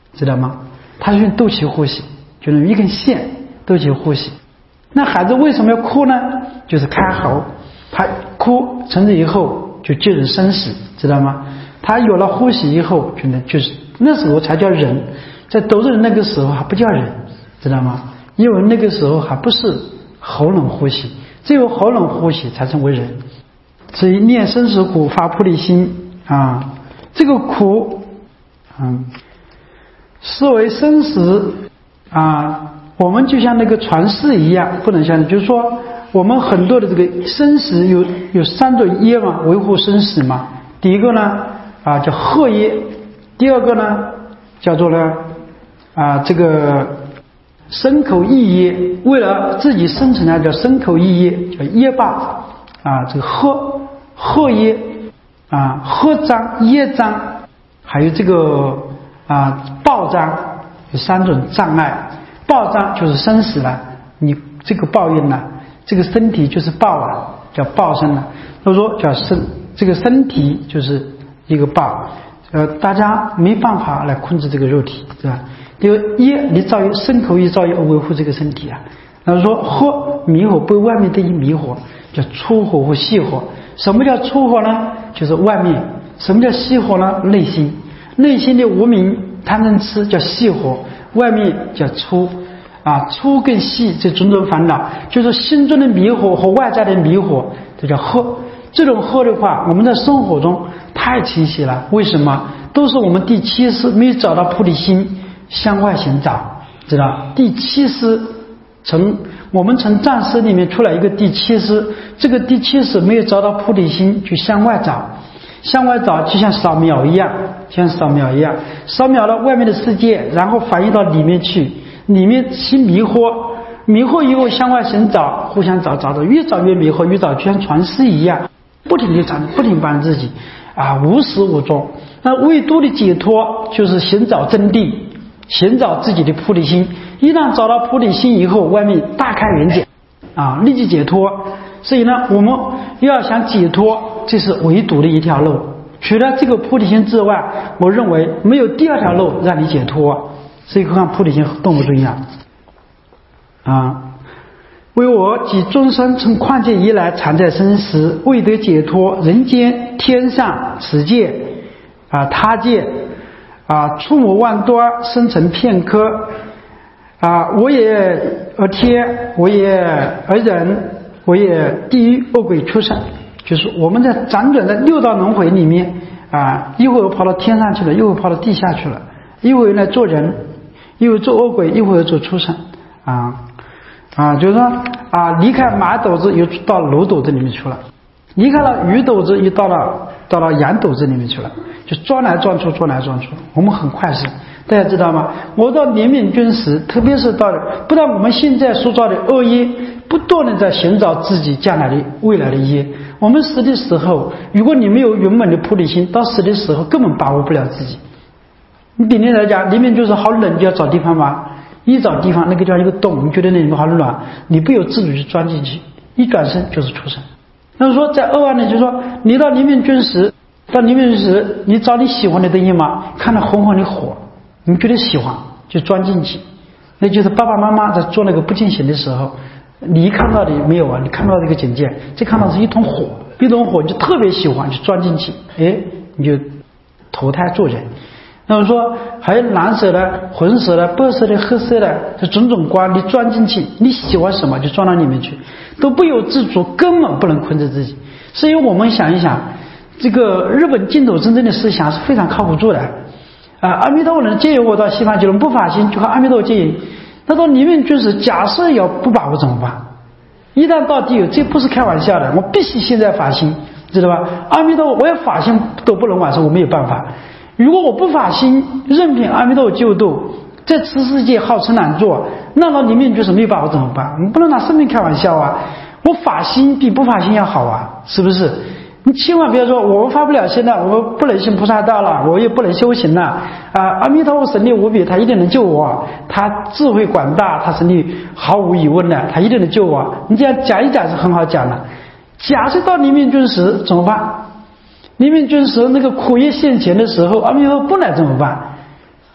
知道吗？它是用斗气呼吸，就是一根线斗气呼吸。那孩子为什么要哭呢？就是开喉，他哭从此以后就进入生死，知道吗？他有了呼吸以后，就能就是那时候才叫人，在斗子的那个时候还不叫人，知道吗？因为那个时候还不是喉咙呼吸，只有喉咙呼吸才成为人。所以念生死苦，发菩提心啊，这个苦，嗯，视为生死啊，我们就像那个传世一样，不能像，就是说我们很多的这个生死有有三种业嘛，维护生死嘛。第一个呢啊叫贺业，第二个呢叫做呢啊这个身口意业，为了自己生存呢叫身口意业，叫业报啊，这个贺贺业啊，贺障、业障，还有这个啊报障，有三种障碍。报障就是生死了，你这个报应了，这个身体就是报啊，叫报生了。所以说叫身，这个身体就是一个报，呃，大家没办法来控制这个肉体，是吧？因为业你造业，身口意造业维护这个身体啊。然后说惑迷惑，被外面的一迷惑，叫粗惑或细惑。什么叫粗惑呢？就是外面。什么叫细惑呢？内心，内心的无明贪嗔痴叫细惑，外面叫粗啊，粗跟细这种种烦恼，就是心中的迷惑和外在的迷惑，这叫惑。这种惑的话，我们在生活中太清晰了。为什么？都是我们第七识没有找到菩提心，向外寻找，知道？第七识从我们从暂识里面出来一个第七识，这个第七识没有找到菩提心，就向外找，向外找就像扫描一样，像扫描一样，扫描了外面的世界，然后反映到里面去，里面起迷惑，迷惑以后向外寻找，互相找，找到越找越迷惑，越找就像传世一样，不停地找，不停帮自己啊，无始无终。那唯独的解脱就是寻找真谛，寻找自己的菩提心。一旦找到菩提心以后，外面大开眼界啊，立即解脱。所以呢，我们要想解脱，这是唯独的一条路。除了这个菩提心之外，我认为没有第二条路让你解脱。所以看菩提心重不重要啊？为我及众生从旷劫以来常在生死，未得解脱，人间、天上、此界啊、他界啊，触摸万端，生成片刻啊，我也而天，我也而人，我也地狱恶鬼畜生，就是我们在辗转的六道轮回里面啊，一会儿跑到天上去了，一会儿跑到地下去了，一会儿来做人，一会儿做恶鬼，一会儿做畜生啊啊，就是说啊，离开马斗子又到牛斗子里面去了，离开了鱼斗子又到了到了羊斗子里面去了，就钻来钻出，钻来钻出。我们很快是，大家知道吗？我到怜悯君时，特别是到了，不但我们现在所造的恶业，不断的在寻找自己将来的未来的业。我们死的时候，如果你没有圆满的菩提心，到死的时候根本把握不了自己。你顶天来讲，里面就是好冷，就要找地方嘛。一找地方，那个叫一个洞，你觉得那里面好暖，你不由自主去钻进去，一转身就是畜生。那说在恶案里，就说你到黎明君时，到黎明君时，你找你喜欢的东西嘛，看到红红的火，你觉得喜欢就钻进去，那就是爸爸妈妈在做那个不进行的时候，你看到的没有啊？你看到这个警戒，这看到是一桶火，一桶火你就特别喜欢，就钻进去，哎，你就投胎做人。那么说还有蓝色的、红色的、白色的、黑色的，这种种光，你钻进去，你喜欢什么就钻到里面去，都不由自主，根本不能控制自己。所以我们想一想，这个日本净土真正的思想是非常靠不住的啊！阿弥陀佛能接引我到西方极乐，不发心就和阿弥陀佛接引。他说里面就是假设要不把握怎么办？一旦到地狱，这不是开玩笑的，我必须现在发心，知道吧？阿弥陀佛，我要发心都不能完成，我没有办法。如果我不发心，任凭阿弥陀佛救度，在此世界好吃懒做，那到里面就是没有把握怎么办？你不能拿生命开玩笑啊！我发心比不发心要好啊，是不是？你千万不要说我们发不了心了，我们不能信菩萨道了，我也不能修行了啊！阿弥陀佛神力无比，他一定能救我，他智慧广大，他神力毫无疑问的，他一定能救我。你这样讲一讲是很好讲的。假设到黎明君时怎么办？黎明君时那个苦业现前的时候，阿弥陀佛不来怎么办？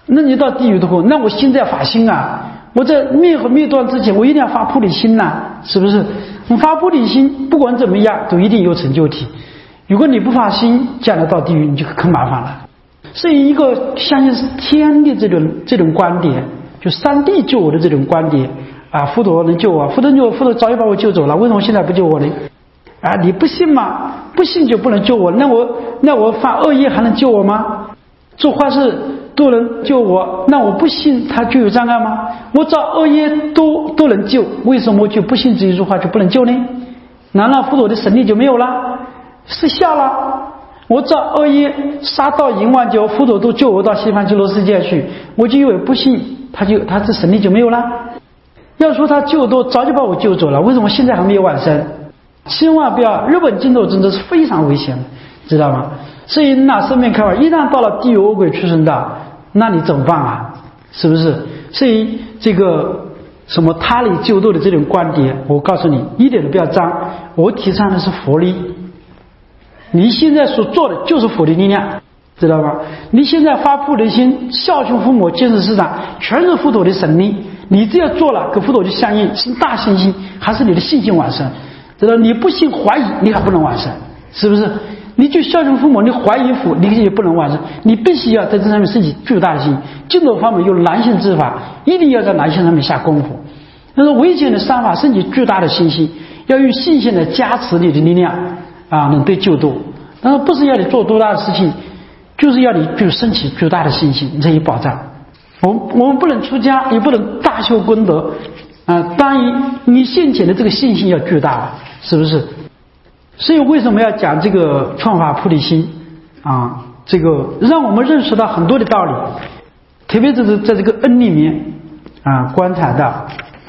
那你到地狱的话，那我心在发心啊，我在灭和灭断之前，我一定要发菩提心呐、啊，是不是？我发菩提心，不管怎么样，都一定有成就体。如果你不发心，将来到地狱你就可麻烦了。所以一个相信是天的这种这种观点，就上帝救我的这种观点啊，佛陀能救我，佛陀救我，佛陀早就把我救走了，为什么现在不救我呢？啊，你不信吗？不信就不能救我，那我那我犯恶业还能救我吗？做坏事都能救我，那我不信他就有障碍吗？我造恶业都都能救，为什么我就不信这一句话就不能救呢？难道佛陀的神力就没有了，失效了？我造恶业杀到淫万九，佛陀都救我到西方极乐世界去，我就以为不信他就他这神力就没有了？要说他救都早就把我救走了，为什么现在还没有往生？千万不要，日本净土真的是非常危险的，知道吗？所以拿生命开玩笑，一旦到了地狱恶鬼畜生道，那你怎么办啊？是不是？所以这个什么他力救度的这种观点，我告诉你一点都不要脏，我提倡的是佛力。你现在所做的就是佛的力量，知道吗？你现在发菩提心，孝顺父母，建设市场，全是佛陀的神力。你这样做了，跟佛陀就相应，是大信心，还是你的信心往生？知道？你不信怀疑，你还不能往生，是不是？你就孝顺父母，你怀疑父，你也不能往生。你必须要在这上面升起巨大的心。净土方面有男性之法，一定要在男性上面下功夫。那是危险的三法，升起巨大的信心，要用信心来加持你的力量啊，能被救度。但是不是要你做多大的事情，就是要你就升起巨大的信心，你才有保障。我们我们不能出家，也不能大修功德啊！当然，你现前的这个信心要巨大，是不是？所以为什么要讲这个创法菩提心啊？这个让我们认识到很多的道理，特别是在这个恩里面啊观察到。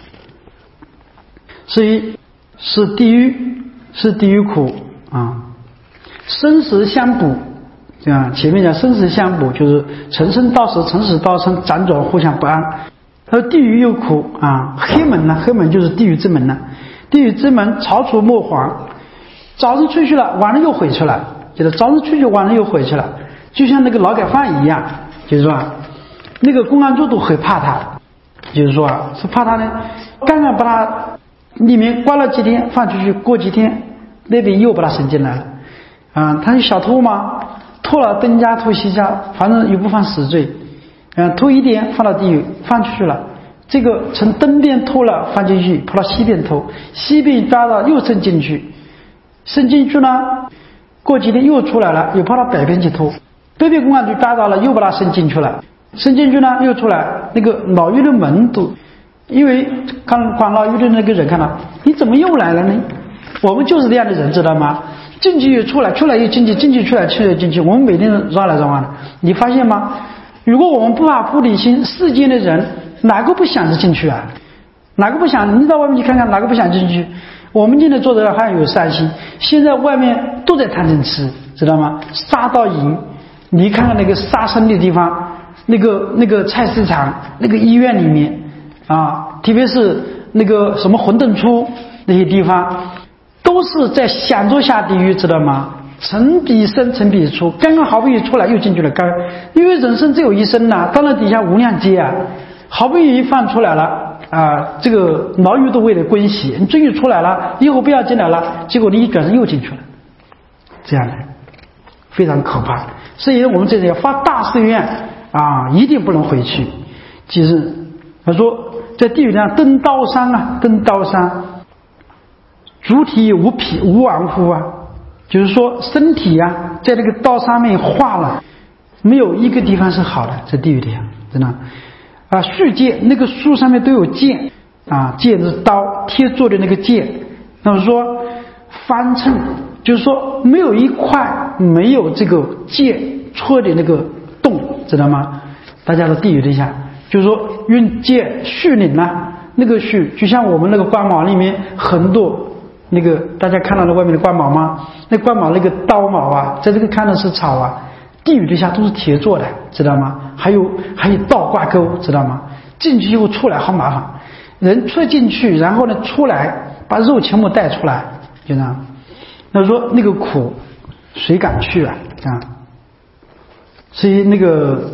所以是地狱，是地狱苦啊，生死相补。这样前面讲生死相补，就是成生到死，成死到生，辗转互相不安。他说地狱又苦啊，黑门呢？黑门就是地狱之门呢。地狱之门草楚莫黄，早上出去了，晚上又回去了，就是早上出去，晚上又回去了，就像那个劳改犯一样，就是说那个公安局都很怕他，就是说是怕他呢，刚刚把他里面关了几天，放出去，过几天那边又把他审进来了啊，他是小偷嘛。偷了东家偷西家，反正又不犯死罪，嗯，偷一点放到地狱，放出去了。这个从东边偷了放进去，跑到西边偷，西边抓到又伸进去，伸进去呢，过几天又出来了，又跑到北边去偷，北边公安局抓到了，又把他伸进去了，伸进去呢又出来，那个牢狱的门都，因为刚管牢狱的那个人看到，你怎么又来了呢？我们就是这样的人，知道吗？进去又出来，出来又进去，进去出来，出来进去，我们每天绕来绕去的。你发现吗？如果我们不发菩提心，世间的人哪个不想着进去啊？哪个不想？你到外面去看看，哪个不想进去？我们今天做的还有善心，现在外面都在贪嗔痴，知道吗？杀盗淫，你看看那个杀生的地方，那个那个菜市场，那个医院里面啊，特别是那个什么混沌处那些地方。都是在想着下地狱，知道吗？成彼生，成彼出，刚刚好不容易出来又进去了。刚因为人生只有一生呐、啊，当然底下无量劫啊，好不容易放出来了啊，这个牢狱都为了归洗，你终于出来了，以后不要进来了，结果你一转身又进去了，这样的非常可怕。所以我们这里要发大誓愿啊，一定不能回去。其实他说在地狱上登刀山啊，登刀山。主体无匹无完乎啊，就是说身体啊，在这个刀上面划了，没有一个地方是好的，在地狱里啊，真的啊，续剑那个树上面都有剑啊，剑是刀贴做的那个剑，那么说翻衬，就是说没有一块没有这个剑戳的那个洞，知道吗？大家的地狱底下，就是说用剑续领啊，那个续就像我们那个官帽里面很多。那个大家看到了外面的官帽吗？那官帽那个刀矛啊，在这个看的是草啊，地狱底下都是铁做的，知道吗？还有还有倒挂钩，知道吗？进去以后出来好麻烦，人戳进去，然后呢出来把肉全部带出来，就这样。那说那个苦谁敢去啊？这样，所以那个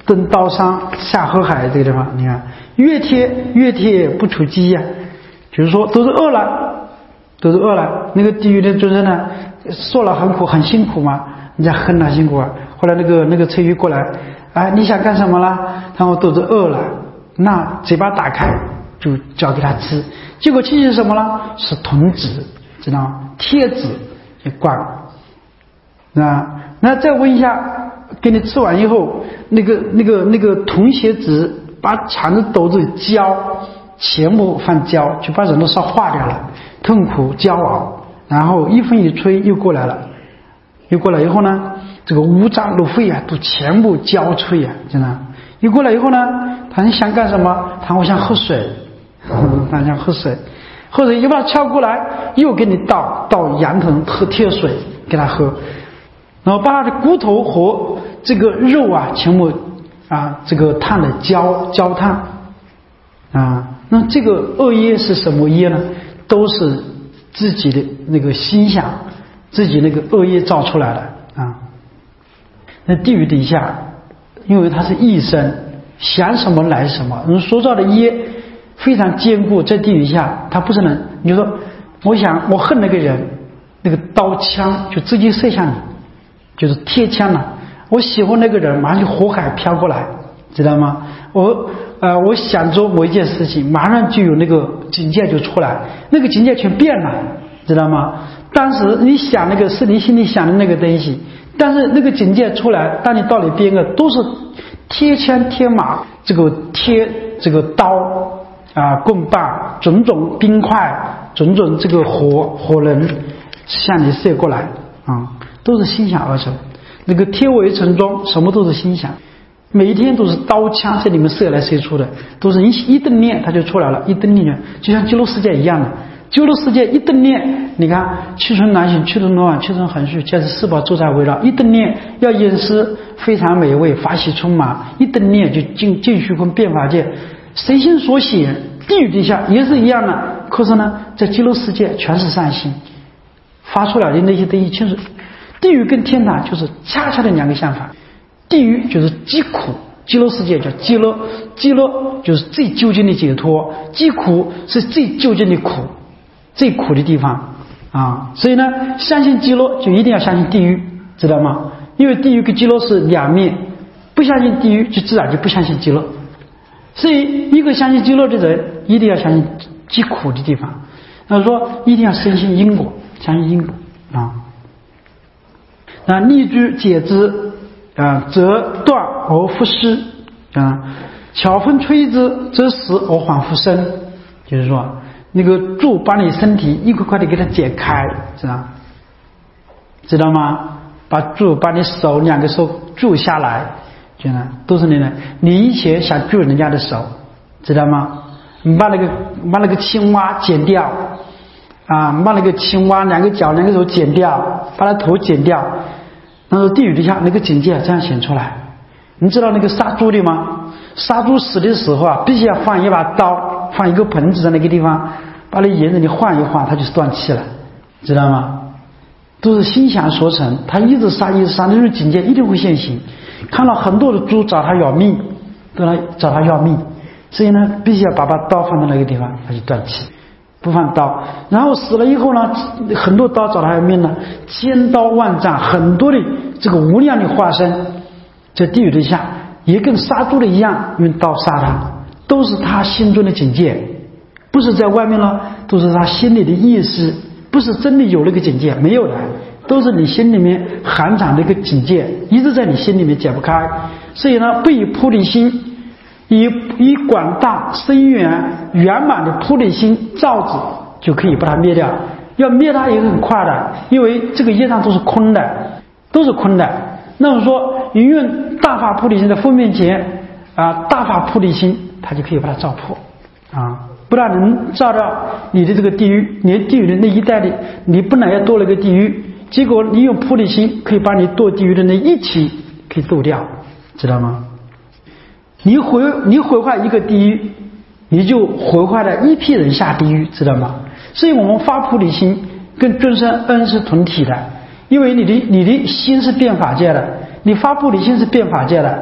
登刀山下火海这个地方，你看越贴越贴不出机呀、啊，就是说都是饿了，都是饿了。那个地狱的众生呢，受了很苦很辛苦嘛，人家很难辛苦啊。后来那个那个车鱼过来，哎，你想干什么啦？他说肚子饿了，那嘴巴打开就交给他吃。结果吃是什么了？是铜纸，知道吗？贴纸也挂了。那那再问一下，给你吃完以后，那个那个那个铜写纸把肠子肚子焦，全部放焦，就把人都烧化掉了，痛苦煎熬。然后一风一吹又过来了，又过来以后呢，这个五脏六腑啊都全部焦脆啊，真的。一过来以后呢，他你想干什么？他我想喝水，他想喝水，喝水又把他敲过来，又给你倒倒羊头喝贴水给他喝，然后把他的骨头和这个肉啊全部啊这个烫的焦焦烫啊。那这个恶业是什么业呢？都是自己的那个心想，自己那个恶业造出来的啊。那地狱底下，因为它是一生，想什么来什么，人所造的业非常坚固，在地狱下它不是能，你说我想我恨那个人，那个刀枪就直接射向你，就是贴枪了。我喜欢那个人，马上就火海飘过来，知道吗？我呃，我想做某一件事情，马上就有那个境界就出来，那个境界全变了，知道吗？当时你想那个是你心里想的那个东西，但是那个境界出来，当你到了边个都是贴枪贴马，这个贴这个刀啊、棍棒，种种冰块，种种这个火火人向你射过来啊，都是心想而成。那个贴围城中，什么都是心想。每一天都是刀枪在里面射来射出的，都是一一顿念它就出来了，一顿念就像极乐世界一样的。极乐世界一顿念，你看去春南行，去春罗网，去春横续，皆是四宝诸在围绕。一顿念要饮食非常美味，法喜充满。一顿念就进进虚空变法界，随心所显。地狱底下也是一样的，可是呢，在极乐世界全是善心，发出来的那些东西全是。地狱跟天堂就是恰恰的两个相反。地狱就是极苦，极乐世界叫极乐，极乐就是最究竟的解脱，极苦是最究竟的苦，最苦的地方啊。所以呢，相信极乐就一定要相信地狱，知道吗？因为地狱跟极乐是两面，不相信地狱就自然就不相信极乐。所以一个相信极乐的人一定要相信极苦的地方，那说一定要深信因果，相信因果啊。那逆居解之啊，则断而复失啊；巧风吹之，则死而还复生。就是说，那个柱把你身体一块块的给它解开，知道知道吗？把柱把你手两个手柱下来，觉得都是你的。你以前想锯人家的手，知道吗？你把那个把那个青蛙剪掉啊，把那个青蛙两个脚两个手剪掉，把它头剪掉。那个地狱底下那个境界这样显出来。你知道那个杀猪的吗？杀猪死的时候啊，必须要放一把刀，放一个盆子在那个地方，把那沿着你晃一晃，它就是断气了，知道吗？都是心想所成，他一直杀一直杀，那种境界一定会现行。看到很多的猪找他要命，都来找他要命，所以呢，必须要把把刀放在那个地方，他就断气。不放刀，然后死了以后呢，很多刀找他要命呢，千刀万丈，很多的这个无量的化身在地狱底下也跟杀猪的一样，用刀杀他，都是他心中的境界，不是在外面了，都是他心里的意识，不是真的有那个境界，没有的，都是你心里面含藏的一个境界，一直在你心里面解不开。所以呢，不以菩提心，以以广大深远圆满的菩提心照止，就可以把它灭掉。要灭它也很快的，因为这个业障都是空的，都是空的。那么说，你用大法菩提心在佛面前啊，大法菩提心，它就可以把它照破啊，不但能照到你的这个地狱，你地狱的那一带的，你本来要堕了个地狱，结果你用菩提心可以把你堕地狱的那一起可以堕掉，知道吗？你毁你毁坏一个地狱，你就毁坏了一批人下地狱，知道吗？所以我们发菩提心跟众生恩是同体的，因为你的你的心是变法界的，你发菩提心是变法界的，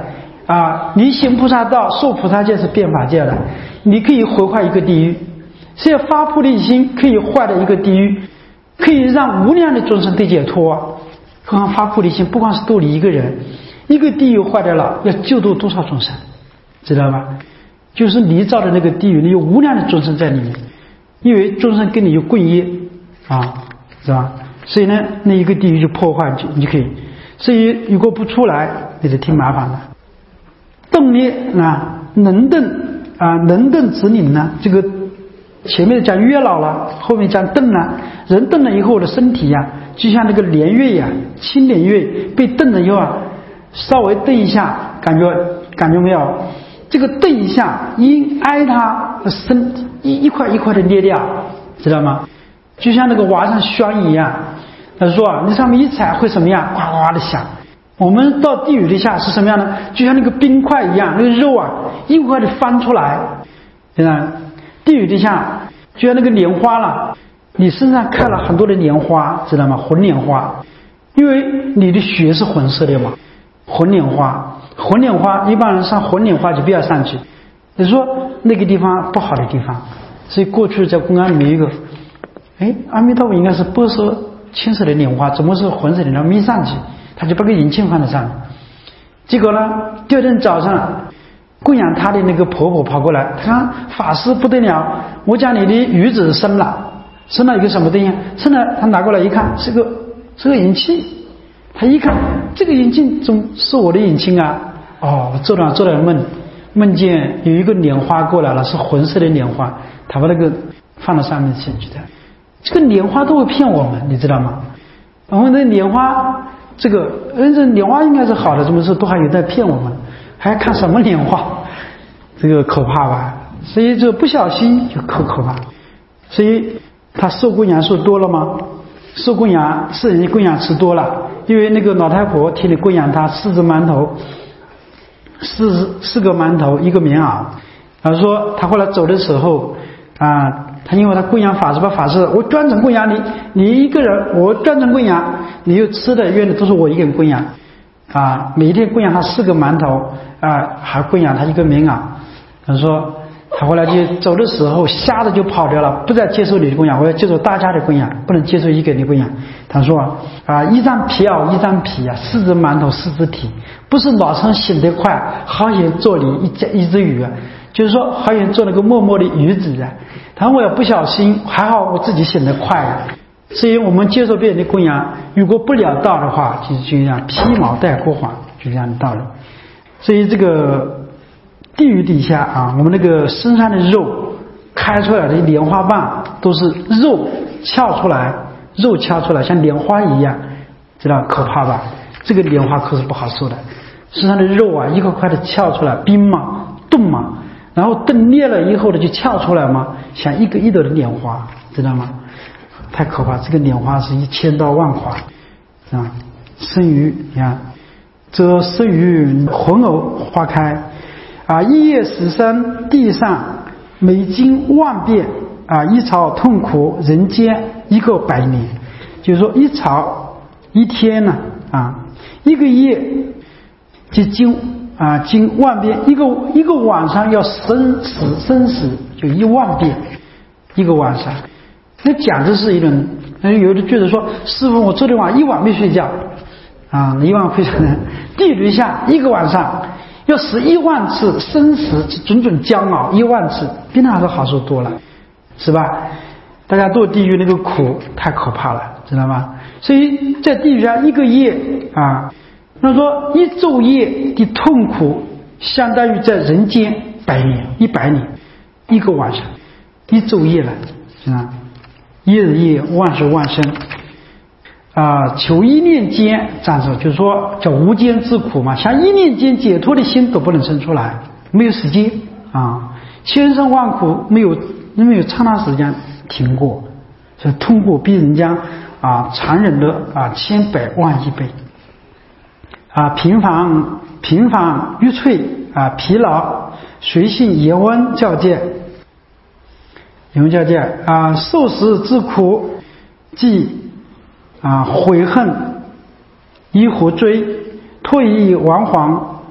啊，你行菩萨道，受菩萨戒是变法界的，你可以毁坏一个地狱，所以发菩提心可以坏的一个地狱，可以让无量的众生得解脱。何况发菩提心不光是度你一个人，一个地狱坏掉了，要救度多少众生，知道吧？就是你造的那个地狱，你有无量的众生在里面，因为众生跟你有共业啊，是吧？所以呢，那一个地狱就破坏就你可以，所以如果不出来，那就挺麻烦的。动力啊，能动啊，能动直领呢，这个前面讲月老了，后面讲动了。人动了以后，我的身体呀、啊，就像那个连月呀、啊，青莲月被动了以后啊，稍微动一下，感觉感觉没有？这个动一下，一挨它身一一块一块的裂掉，知道吗？就像那个瓦上霜一样。他说啊，你上面一踩会什么样？呱呱的响。我们到地狱底下是什么样呢？就像那个冰块一样，那个肉啊一块的翻出来，对吧？地狱底下就像那个莲花了，你身上开了很多的莲花，知道吗？混莲花，因为你的血是混色的嘛。混莲花，混莲花一般人上混莲花就不要上去，你说那个地方不好的地方。所以过去在公安里面有一个，哎，阿弥陀佛应该是白色青色的莲花，怎么是混色的莲花没上去？他就把个引磬放在上面，结果呢，第二天早上供养他的那个婆婆跑过来，他看法师不得了，我将你的鱼子生了，生了一个什么东西？生了，他拿过来一看，是个是个引磬，他一看这个引磬总是我的引磬啊！哦，做了做了梦，梦见有一个莲花过来了，是浑色的莲花，他把那个放到上面去，觉得这个莲花都会骗我们，你知道吗？我们的莲花。这个人这莲花应该是好的，怎么是都还有在骗我们？还看什么莲花？这个可怕吧？所以这不小心就可可怕。所以他受供养受多了吗？受供养是人家供养吃多了，因为那个老太婆替你供养他四只馒头，四四个馒头一个棉袄。他说他后来走的时候啊。他因为他供养法师，把法师我专程供养你，你一个人我专程供养，你又吃的用的都是我一个人供养啊，每一天供养他四个馒头啊，还供养他一个棉袄。他说他后来就走的时候吓得就跑掉了，不再接受你的供养，我要接受大家的供养，不能接受一个人的供养。他说啊，一张皮袄一张皮啊，四只馒头四只蹄，不是老臣醒得快，好想做你一只一只鱼啊，就是说好想做那个默默的鱼子啊。他说我要不小心，还好我自己醒得快啊。所以我们接受别人的供养，如果不了道的话，就就这样披毛戴国黄，就这样的道理。所以这个地狱底下啊，我们那个身上的肉开出来的莲花棒都是肉翘出来，肉翘出来像莲花一样，知道可怕吧？这个莲花可是不好受的，身上的肉啊一块块的翘出来，冰嘛冻嘛。然后冻裂了以后呢，就翘出来嘛，像一个一朵的莲花，知道吗？太可怕！这个莲花是一千道万华啊，生于你看，则生于浑藕花开啊，一叶死生地上，每经万变啊，一朝痛苦人间一个百年，就是说一朝一天呢啊，一个夜就经。啊，经万遍，一个一个晚上要生死生死就一万遍，一个晚上，那讲的是一种，有的觉得说，师父我昨天晚上一晚没睡觉，啊，一晚非常难，地底下一个晚上要死一万次生死，准准煎熬一万次，比那还是好受多了，是吧？大家做地狱那个苦太可怕了，知道吗？所以在地底下一个夜啊。那说一昼夜的痛苦相当于在人间百年一百年，一个晚上一昼夜了是吧？一日夜万事万生啊，求一念间暂时就是说叫无间之苦嘛，像一念间解脱的心都不能生出来，没有时间啊，千生万苦没有没有刹那时间停过，所以痛苦比人家啊残忍的啊千百万亿倍。啊，频繁频繁欲脆啊，疲劳随性盐温较见，盐温较见啊，受死之苦，即啊悔恨，以虎追，退意惶惶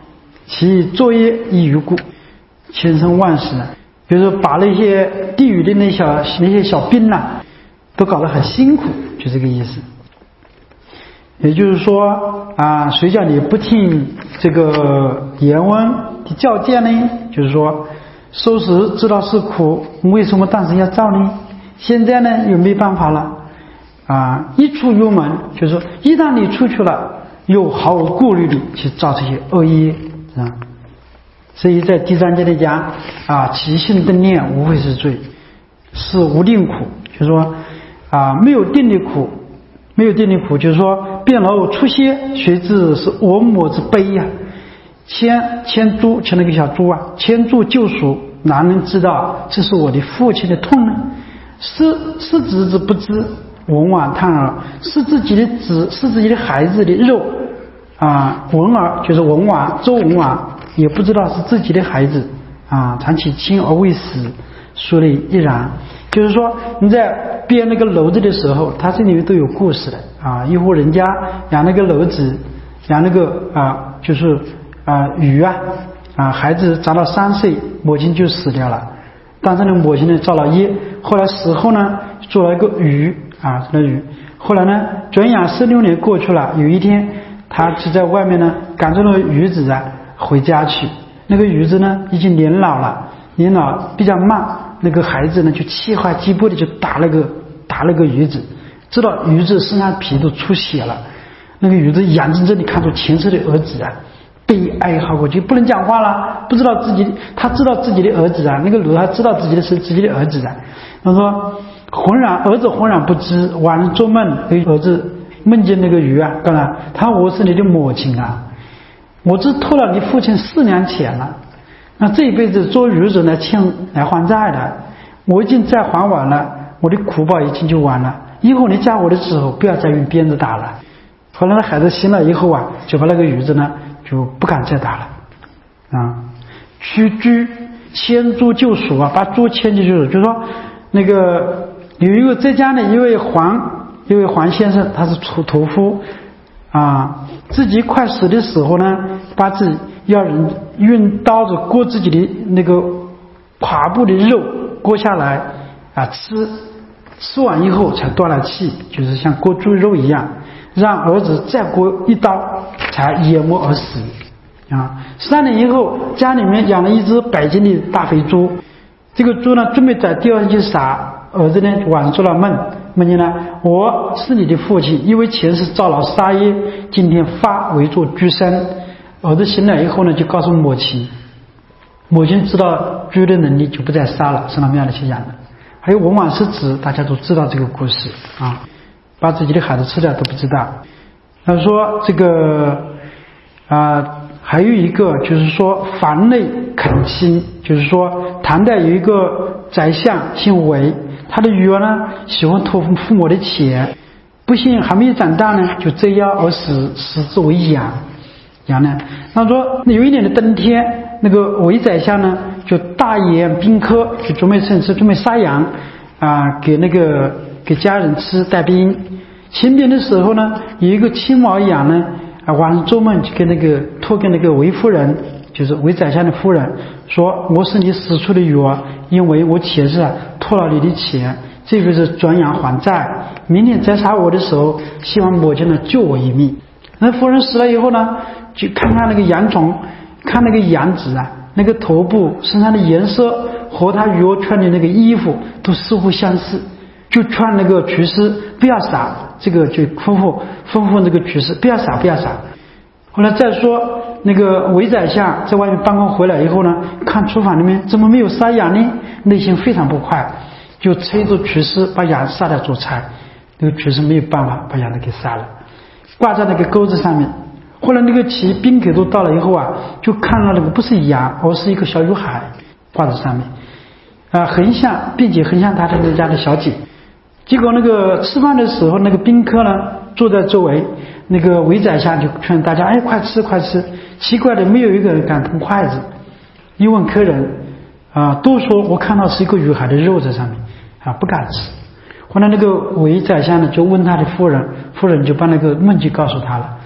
其作业亦于故，千生万世啊。比如说把那些地狱的那小那些小兵啊，都搞得很辛苦，就这个意思。也就是说啊，谁叫你不听这个阎王的教诫呢？就是说，受时知道是苦，为什么当时要造呢？现在呢又没办法了啊！一出幽门，就是说，一旦你出去了，又毫无顾虑的去造这些恶业啊。所以在第三节里讲啊，起心动念无非是罪，是无定苦，就是说啊，没有定的苦，没有定的苦，就是说变楼出歇，谁知是我母之悲呀、啊？牵牵猪，牵那个小猪啊，牵猪救赎，哪能知道这是我的父亲的痛呢？是是知之不知，闻往叹耳，是自己的子，是自己的孩子的肉啊，闻耳就是闻往，周闻往。也不知道是自己的孩子啊，常其亲而未死，说的亦然。就是说你在编那个篓子的时候，它这里面都有故事的啊。一户人家养那个篓子，养那个啊，就是啊鱼啊啊，孩子长到三岁，母亲就死掉了。当时呢，母亲呢造了业，后来死后呢，做了一个鱼啊，做了鱼。后来呢，转眼十六年过去了，有一天，他就在外面呢赶着那个鱼子啊。回家去，那个鱼子呢已经年老了，年老比较慢，那个孩子呢就气坏肌步的就打那个打那个鱼子，知道鱼子身上皮都出血了，那个鱼子眼睁睁地看着前世的儿子啊被哀嚎过去，不能讲话了，不知道自己，他知道自己的儿子啊，那个驴他知道自己的是自己的儿子啊，他说浑然儿子浑然不知，晚上做梦，儿子梦见那个鱼啊，干了，他我是你的母亲啊。我只偷了你父亲四两钱了，那这一辈子做鱼子来欠来还债的，我已经债还完了，我的苦报已经就完了。以后你嫁我的时候，不要再用鞭子打了。后来那孩子醒了以后啊，就把那个鱼子呢就不敢再打了啊。驱猪牵猪救赎啊，把猪牵进去了。就是说那个有一个浙江的一位黄一位黄先生，他是屠屠夫。啊，自己快死的时候呢，把自己要人用刀子割自己的那个胯部的肉割下来啊吃，吃完以后才断了气，就是像割猪肉一样，让儿子再割一刀才淹没而死。啊，三年以后，家里面养了一只百斤的大肥猪，这个猪呢准备在第二天去杀，儿子呢晚上做了梦。梦见呢，我是你的父亲，因为前世造了杀业，今天发为做猪身。儿子醒来以后呢，就告诉母亲，母亲知道猪的能力，就不再杀了，生了命的去养了。还有文王失子，大家都知道这个故事啊，把自己的孩子吃掉都不知道。他说这个啊，还有一个就是说房内恳亲，就是说唐代有一个宰相姓韦。他的女儿呢喜欢偷父母的钱，不幸还没有长大呢就折腰而死，死之为羊。羊呢，他说有一年的冬天，那个韦宰相呢就大宴宾客，就准备趁吃准备杀羊啊，给那个给家人吃带兵。前边的时候呢，有一个青毛羊呢啊，晚上做梦就跟那个托跟那个韦夫人，就是韦宰相的夫人说，我是你死处的女儿，因为我前世啊偷了你的钱，这个是转阳还债，明天再杀我的时候，希望母亲呢救我一命。那夫人死了以后呢，就看看那个羊虫，看那个羊子啊，那个头部身上的颜色和他女儿穿的那个衣服都似乎相似，就劝那个厨师不要杀，这个就吩咐吩咐那个厨师不要杀不要杀。后来再说那个韦宰相在外面办公回来以后呢，看厨房里面怎么没有杀羊呢，内心非常不快，就催着厨师把羊杀掉做菜。那个厨师没有办法把羊给杀了，挂在那个钩子上面。后来那个骑宾客都到了以后啊，就看到那个不是羊，而是一个小女孩挂在上面啊，很像，并且很像他他们家的小姐。结果那个吃饭的时候，那个宾客呢坐在周围，那个韦宰相就劝大家，哎，快吃快吃。奇怪的，没有一个人敢碰筷子。一问客人啊，都说我看到是一个女孩的肉在上面啊，不敢吃。后来那个韦宰相呢就问他的夫人，夫人就把那个梦境告诉他了。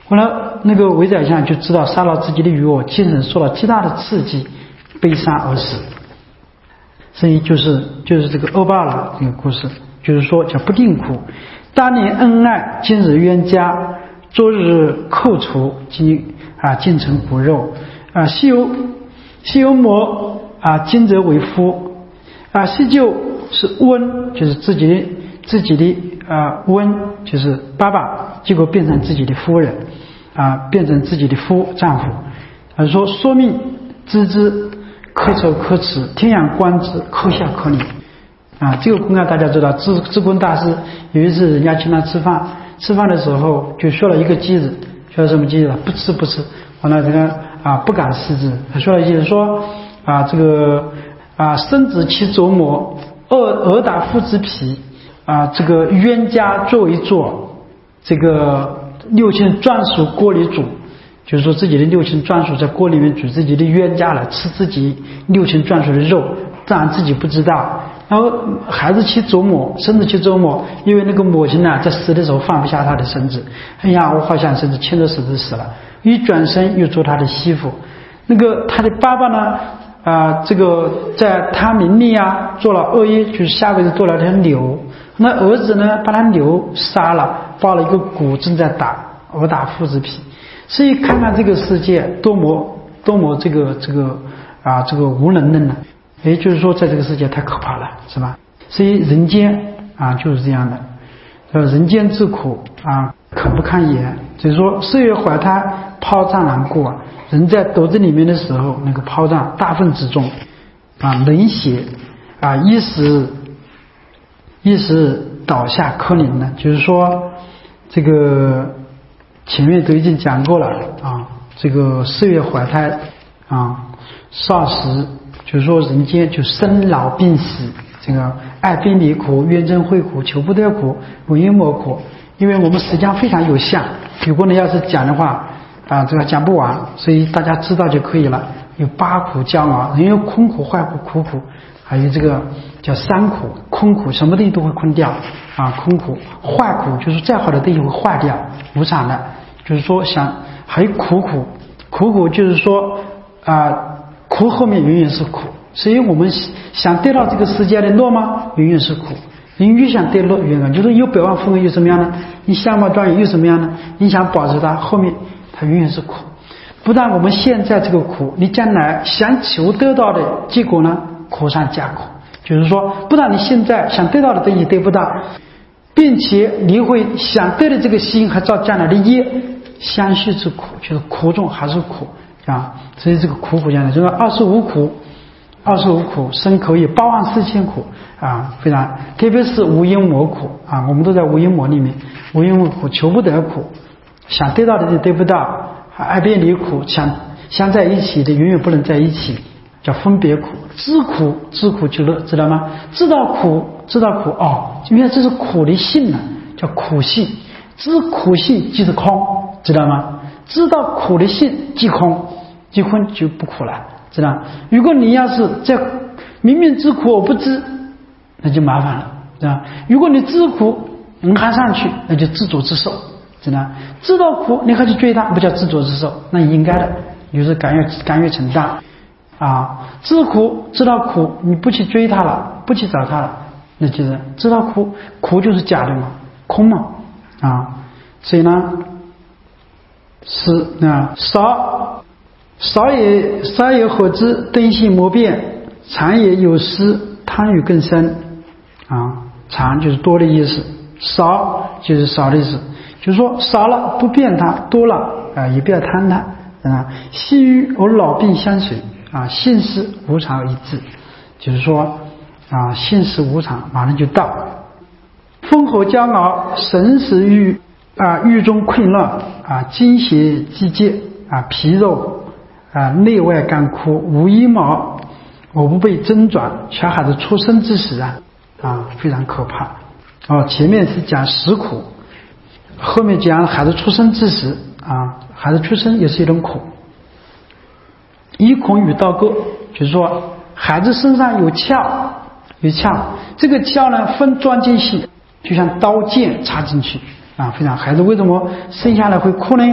后来那个韦宰相就知道杀了自己的余额，精神受了极大的刺激，悲伤而死。所以就是就是这个恶霸了这个故事，就是说叫不定苦。当年恩爱，今日冤家，昨日寇除，今啊今成骨肉啊。昔有昔有魔啊，今则为夫啊。昔就是温，就是自己的自己的啊温，就是爸爸，结果变成自己的夫人啊，变成自己的夫丈夫。他说说命知之，可丑可耻，天仰观之，可笑可怜啊。这个公案大家知道，智智公大师有一次人家请他吃饭，吃饭的时候就说了一个偈子，说了什么偈子？不吃不吃。完了这个啊不敢食之。他说了一句说啊这个啊生子其琢磨，恶殴打父之皮啊，这个冤家作为做，这个六亲专属锅里煮。就是说自己的六亲专属在锅里面煮自己的冤家了，吃自己六亲专属的肉，当然自己不知道。然后孩子去琢磨，孙子去琢磨，因为那个母亲呢在死的时候放不下他的孙子，哎呀我好想孙子牵着手指死了，一转身又做他的媳妇。那个他的爸爸呢啊、呃，这个在他名利啊做了恶业，就是下辈子做了条牛。那儿子呢把他牛杀了，抱了一个鼓正在打，殴打父子皮。所以看看这个世界多么多么这个这个啊这个无能的呢？也就是说在这个世界太可怕了，是吧？所以人间啊就是这样的，呃人间之苦啊可不堪言。就是说四月怀胎抛胀难过，人在肚子里面的时候，那个抛胀大粪之中啊冷血啊一时一时倒下可怜呢。就是说这个前面都已经讲过了啊，这个四月怀胎啊，少时就是说人间就生老病死，这个爱别离苦、怨憎会苦、求不得苦、闻因莫苦。因为我们时间非常有限，如果你要是讲的话啊，这个讲不完，所以大家知道就可以了。有八苦煎熬，人有空苦、坏苦、苦苦，还有这个叫三苦。空苦什么东西都会空掉啊，空苦。坏苦就是再好的东西会坏掉，无常的。就是说想还有苦苦，苦苦就是说啊、呃，苦后面永远是苦。所以我们想得到这个世界的乐吗？永远是苦。人越想得乐越远，就是有百万富翁又怎么样呢？你相貌庄严又怎么样呢？你想保持它，后面它永远是苦。不但我们现在这个苦，你将来想求得到的结果呢，苦上加苦。就是说不但你现在想得到的东西得不到，并且你会想得的这个心还造将来的业，相续之苦，就是苦中还是苦啊。所以这个苦苦将来就是二十五苦，二十五苦生口业八万四千苦啊，非常特别是无因魔苦啊，我们都在无因魔里面。无因魔苦，求不得苦，想得到的就得不到，爱别离苦，想想在一起的永远不能在一起，叫分别苦。知苦知苦就乐，知道吗？知道苦知道苦哦，原来这是苦的性呢，叫苦性。知苦性即是空，知道吗？知道苦的性即空，即空就不苦了，知道？如果你要是在明明知苦我不知，那就麻烦了，知道？如果你知苦你还上去，那就自作自受，知道？知道苦你还去追它，不叫自作自受，那应该的，就是甘愿甘愿承担啊。知苦知道苦，你不去追它了，不去找它了，那就是知道苦，苦就是假的嘛，空嘛啊。所以呢是啊，少少也少也何知，灯性莫变，常也有失，贪欲更深啊。常就是多的意思，少就是少的意思，就是说少了不变它，多了啊也不要贪它啊。细欲而老病相随啊，现世无常而一致，就是说啊现世无常马上就到。烽火煎熬，神识欲啊狱中溃乱啊，精血季节啊，皮肉啊内外干枯，无一毛，我不被挣转。小孩子出生之时啊啊非常可怕哦。前面是讲食苦，后面讲孩子出生之时啊，孩子出生也是一种苦。一孔与刀割，就是说孩子身上有鞘，有鞘，这个鞘呢分装进去，就像刀剑插进去啊，非常。孩子为什么生下来会哭呢？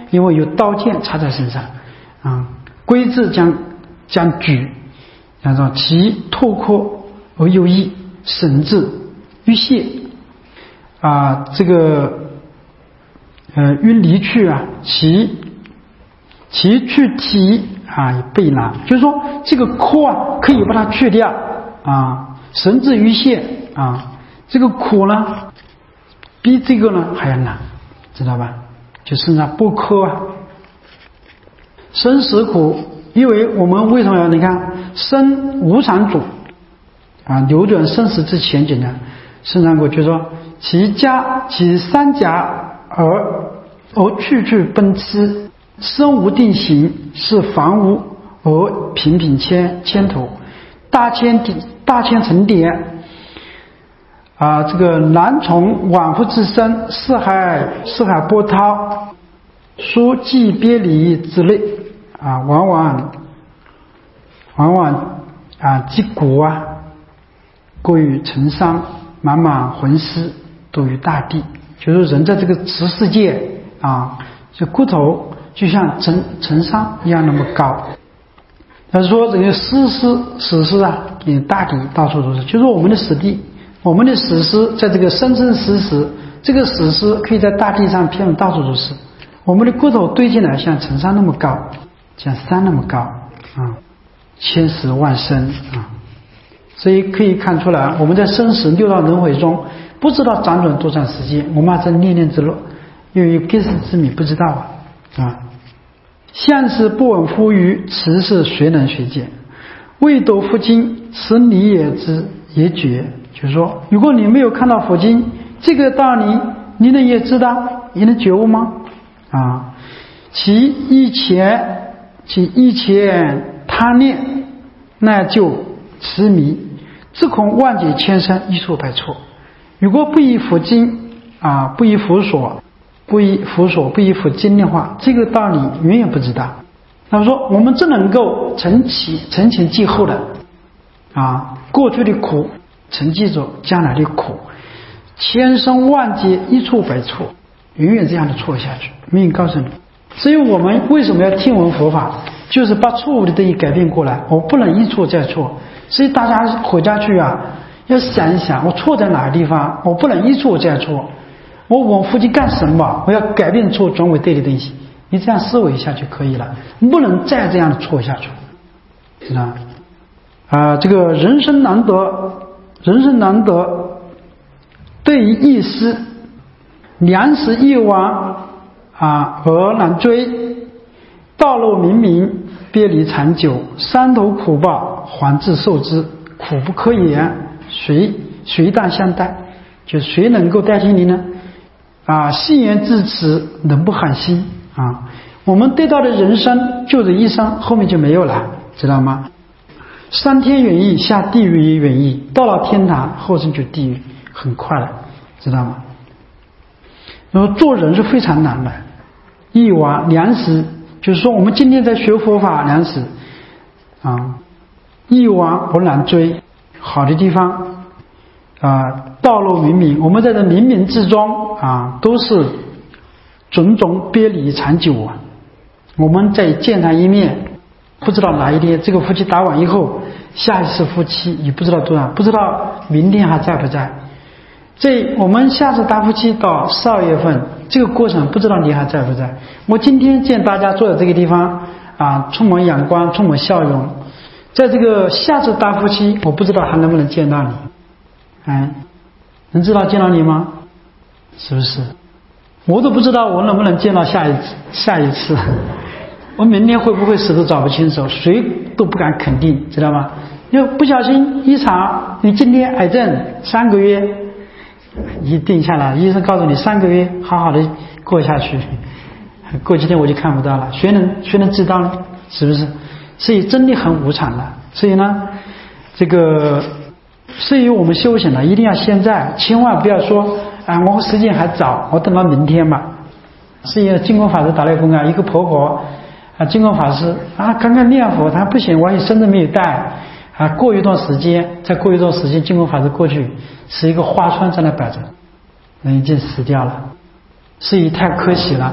因为有刀剑插在身上啊。龟字将将举，然后其拓阔而有益，神志于泄啊，这个呃于离去啊，其其去体啊背难，就是说这个苦啊可以把它去掉啊，神志于泄啊，这个苦呢比这个呢还要难，知道吧？就是那不科啊，生死苦，因为我们为什么要你看生无常主啊，流转生死之前景呢？生常苦就是说其家其三甲而而去去奔驰，身无定形，是房屋而频频迁迁头，大千大千层叠啊，这个南从往复之身，四海四海波涛，书记别离之类啊，往往往往啊击鼓啊，过于成伤，满满魂思都于大地。就是人在这个此世界啊，这骨头就像成成山一样那么高。他说这个史诗史诗啊，给大地到处都是，就是我们的史地，我们的史诗在这个生生死死，这个史诗可以在大地上飘到处都是。我们的骨头堆进来像成山那么高，像山那么高啊，千十万升啊。所以可以看出来，我们在生死六道轮回中，不知道辗转多长时间，我们还在念念之乐，因为该死之谜不知道啊啊。相是不闻乎于此事，谁能学见？未读佛经，此理也知也觉。就是说，如果你没有看到佛经这个道理，你能也知道，也能觉悟吗？啊，其一前其一前他念，那就痴迷，自恐万劫千生，一触百错。如果不依佛经啊，不依佛所，不依佛所，不依佛经的话，这个道理永远不知道。那么说，我们只能够承起承前继后的啊，过去的苦承继着将来的苦，千生万劫，一触百错，永远这样的错下去。命运告诉你，所以我们为什么要听闻佛法，就是把错误的东西改变过来，我不能一错再错。所以大家回家去啊，要想一想，我错在哪个地方，我不能一错再错。我往附近干什么？我要改变错，转为对的东西。你这样思维一下就可以了，不能再这样的错下去，知道吗？啊，这个人生难得，人生难得，对于一失，粮食一亡啊，而难追，道路明明，别离长久，山头苦报，还自受之，苦不可言，谁谁当相待？就谁能够代替你呢？啊，信言至此，能不寒心啊？我们得到的人生就这一生，后面就没有了，知道吗？上天远逸，下地狱也远逸，到了天堂，后生就地狱，很快了，知道吗？那么做人是非常难的，一亡粮食，就是说我们今天在学佛法，粮食啊，一亡而难追，好的地方啊，道路明明，我们在这冥冥之中啊，都是种种别离长久啊。我们再见他一面，不知道哪一天这个夫妻打完以后，下一次夫妻也不知道多少，不知道明天还在不在。这我们下次打夫妻到十二月份，这个过程不知道你还在不在。我今天见大家坐在这个地方啊，充满阳光，充满笑容。在这个下次打夫妻，我不知道还能不能见到你。哎，能知道见到你吗？是不是？我都不知道我能不能见到下一次，下一次，我明天会不会死都找不清楚，谁都不敢肯定，知道吗？要不小心一查，你今天癌症三个月，一定下来，医生告诉你三个月好好的过下去，过几天我就看不到了，谁能谁能知道呢？是不是？所以真的很无常的。所以呢，这个。所以我们修行呢，一定要现在，千万不要说啊，我时间还早，我等到明天吧。所以净空法师打来公啊，一个婆婆啊，净空法师啊，刚刚念佛，他不行，我也身子没有带啊，过一段时间，再过一段时间，净空法师过去，是一个花圈在那摆着，人已经死掉了，所以太可惜了。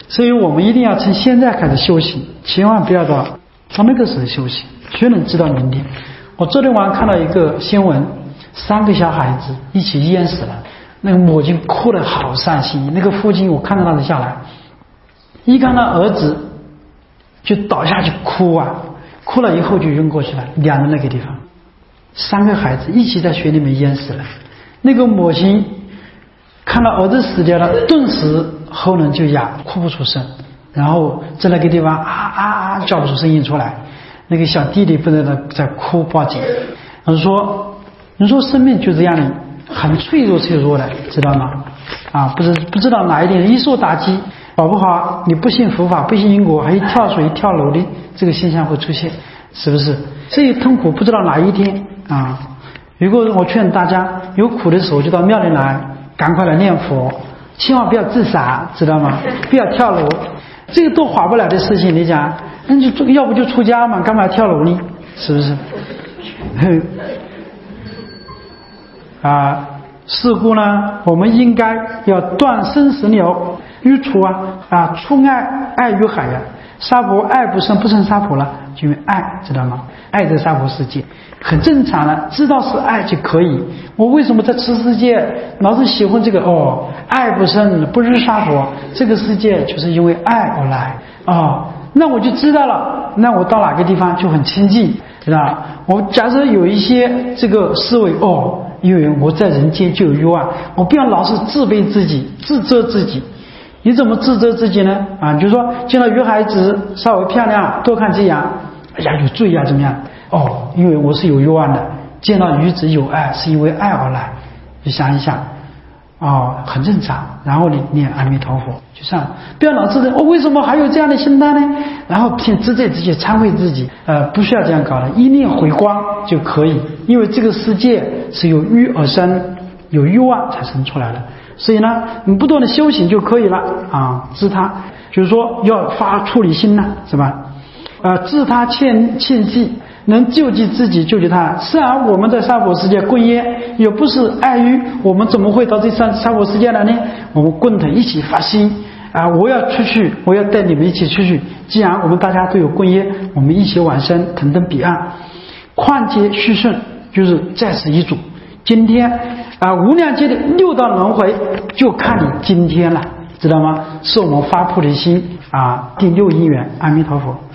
所以我们一定要从现在开始修行，千万不要到到那个时候修行，谁能知道明天？我昨天晚上看到一个新闻，三个小孩子一起淹死了，那个母亲哭得好伤心，那个父亲我看到他的下来，一看到儿子就倒下去哭啊，哭了以后就晕过去了，两人那个地方，三个孩子一起在水里面淹死了。那个母亲看到儿子死掉了，顿时喉咙就哑，哭不出声，然后在那个地方啊啊啊叫不出声音出来。那个小弟弟不知道在哭，报警。他说：“你说生命就这样的，很脆弱脆弱的，知道吗？啊，不知不知道哪一天一受打击，搞不好你不信佛法，不信因果，还一跳水跳楼的这个现象会出现，是不是？这一痛苦不知道哪一天啊。如果我劝大家有苦的时候就到庙里来，赶快来念佛，千万不要自杀，知道吗？不要跳楼，这个都划不了的事情，你讲。”那就要不就出家嘛，干嘛跳楼呢？是不是？啊，是故呢，我们应该要断生死流，欲除啊啊，出爱爱于海呀、啊。娑婆爱不生，不生娑婆了，就因为爱，知道吗？爱在娑婆世界很正常了，知道是爱就可以。我为什么在此世界老是喜欢这个？哦，爱不生，不是娑婆，这个世界就是因为爱而来哦。那我就知道了，那我到哪个地方就很亲近，知道？我假设有一些这个思维，哦，因为我在人间就有欲望，我不要老是自卑自己、自责自己。你怎么自责自己呢？啊，就是说见到女孩子稍微漂亮，多看几眼，哎呀有罪呀，怎么样？哦，因为我是有欲望的，见到女子有爱，是因为爱而来。你想一想。哦，很正常。然后你念阿弥陀佛就算了，不要老是的，我、哦、为什么还有这样的心态呢？然后先自责自己，忏悔自己，呃，不需要这样搞的，一念回光就可以。因为这个世界是由欲而生，有欲望才生出来的，所以呢，你不断的修行就可以了啊。自他就是说要发处理心呐，是吧？呃，自他欠欠济。能救济自己，救济他。虽然我们在娑婆世界皈依，也不是碍于我们怎么会到这娑娑婆世界来呢？我们共同一起发心啊！我要出去，我要带你们一起出去。既然我们大家都有皈依，我们一起往生，同登彼岸。况且续顺，就是在此一组。今天啊，无量劫的六道轮回，就看你今天了，知道吗？是我们发菩提心啊，第六因缘。阿弥陀佛。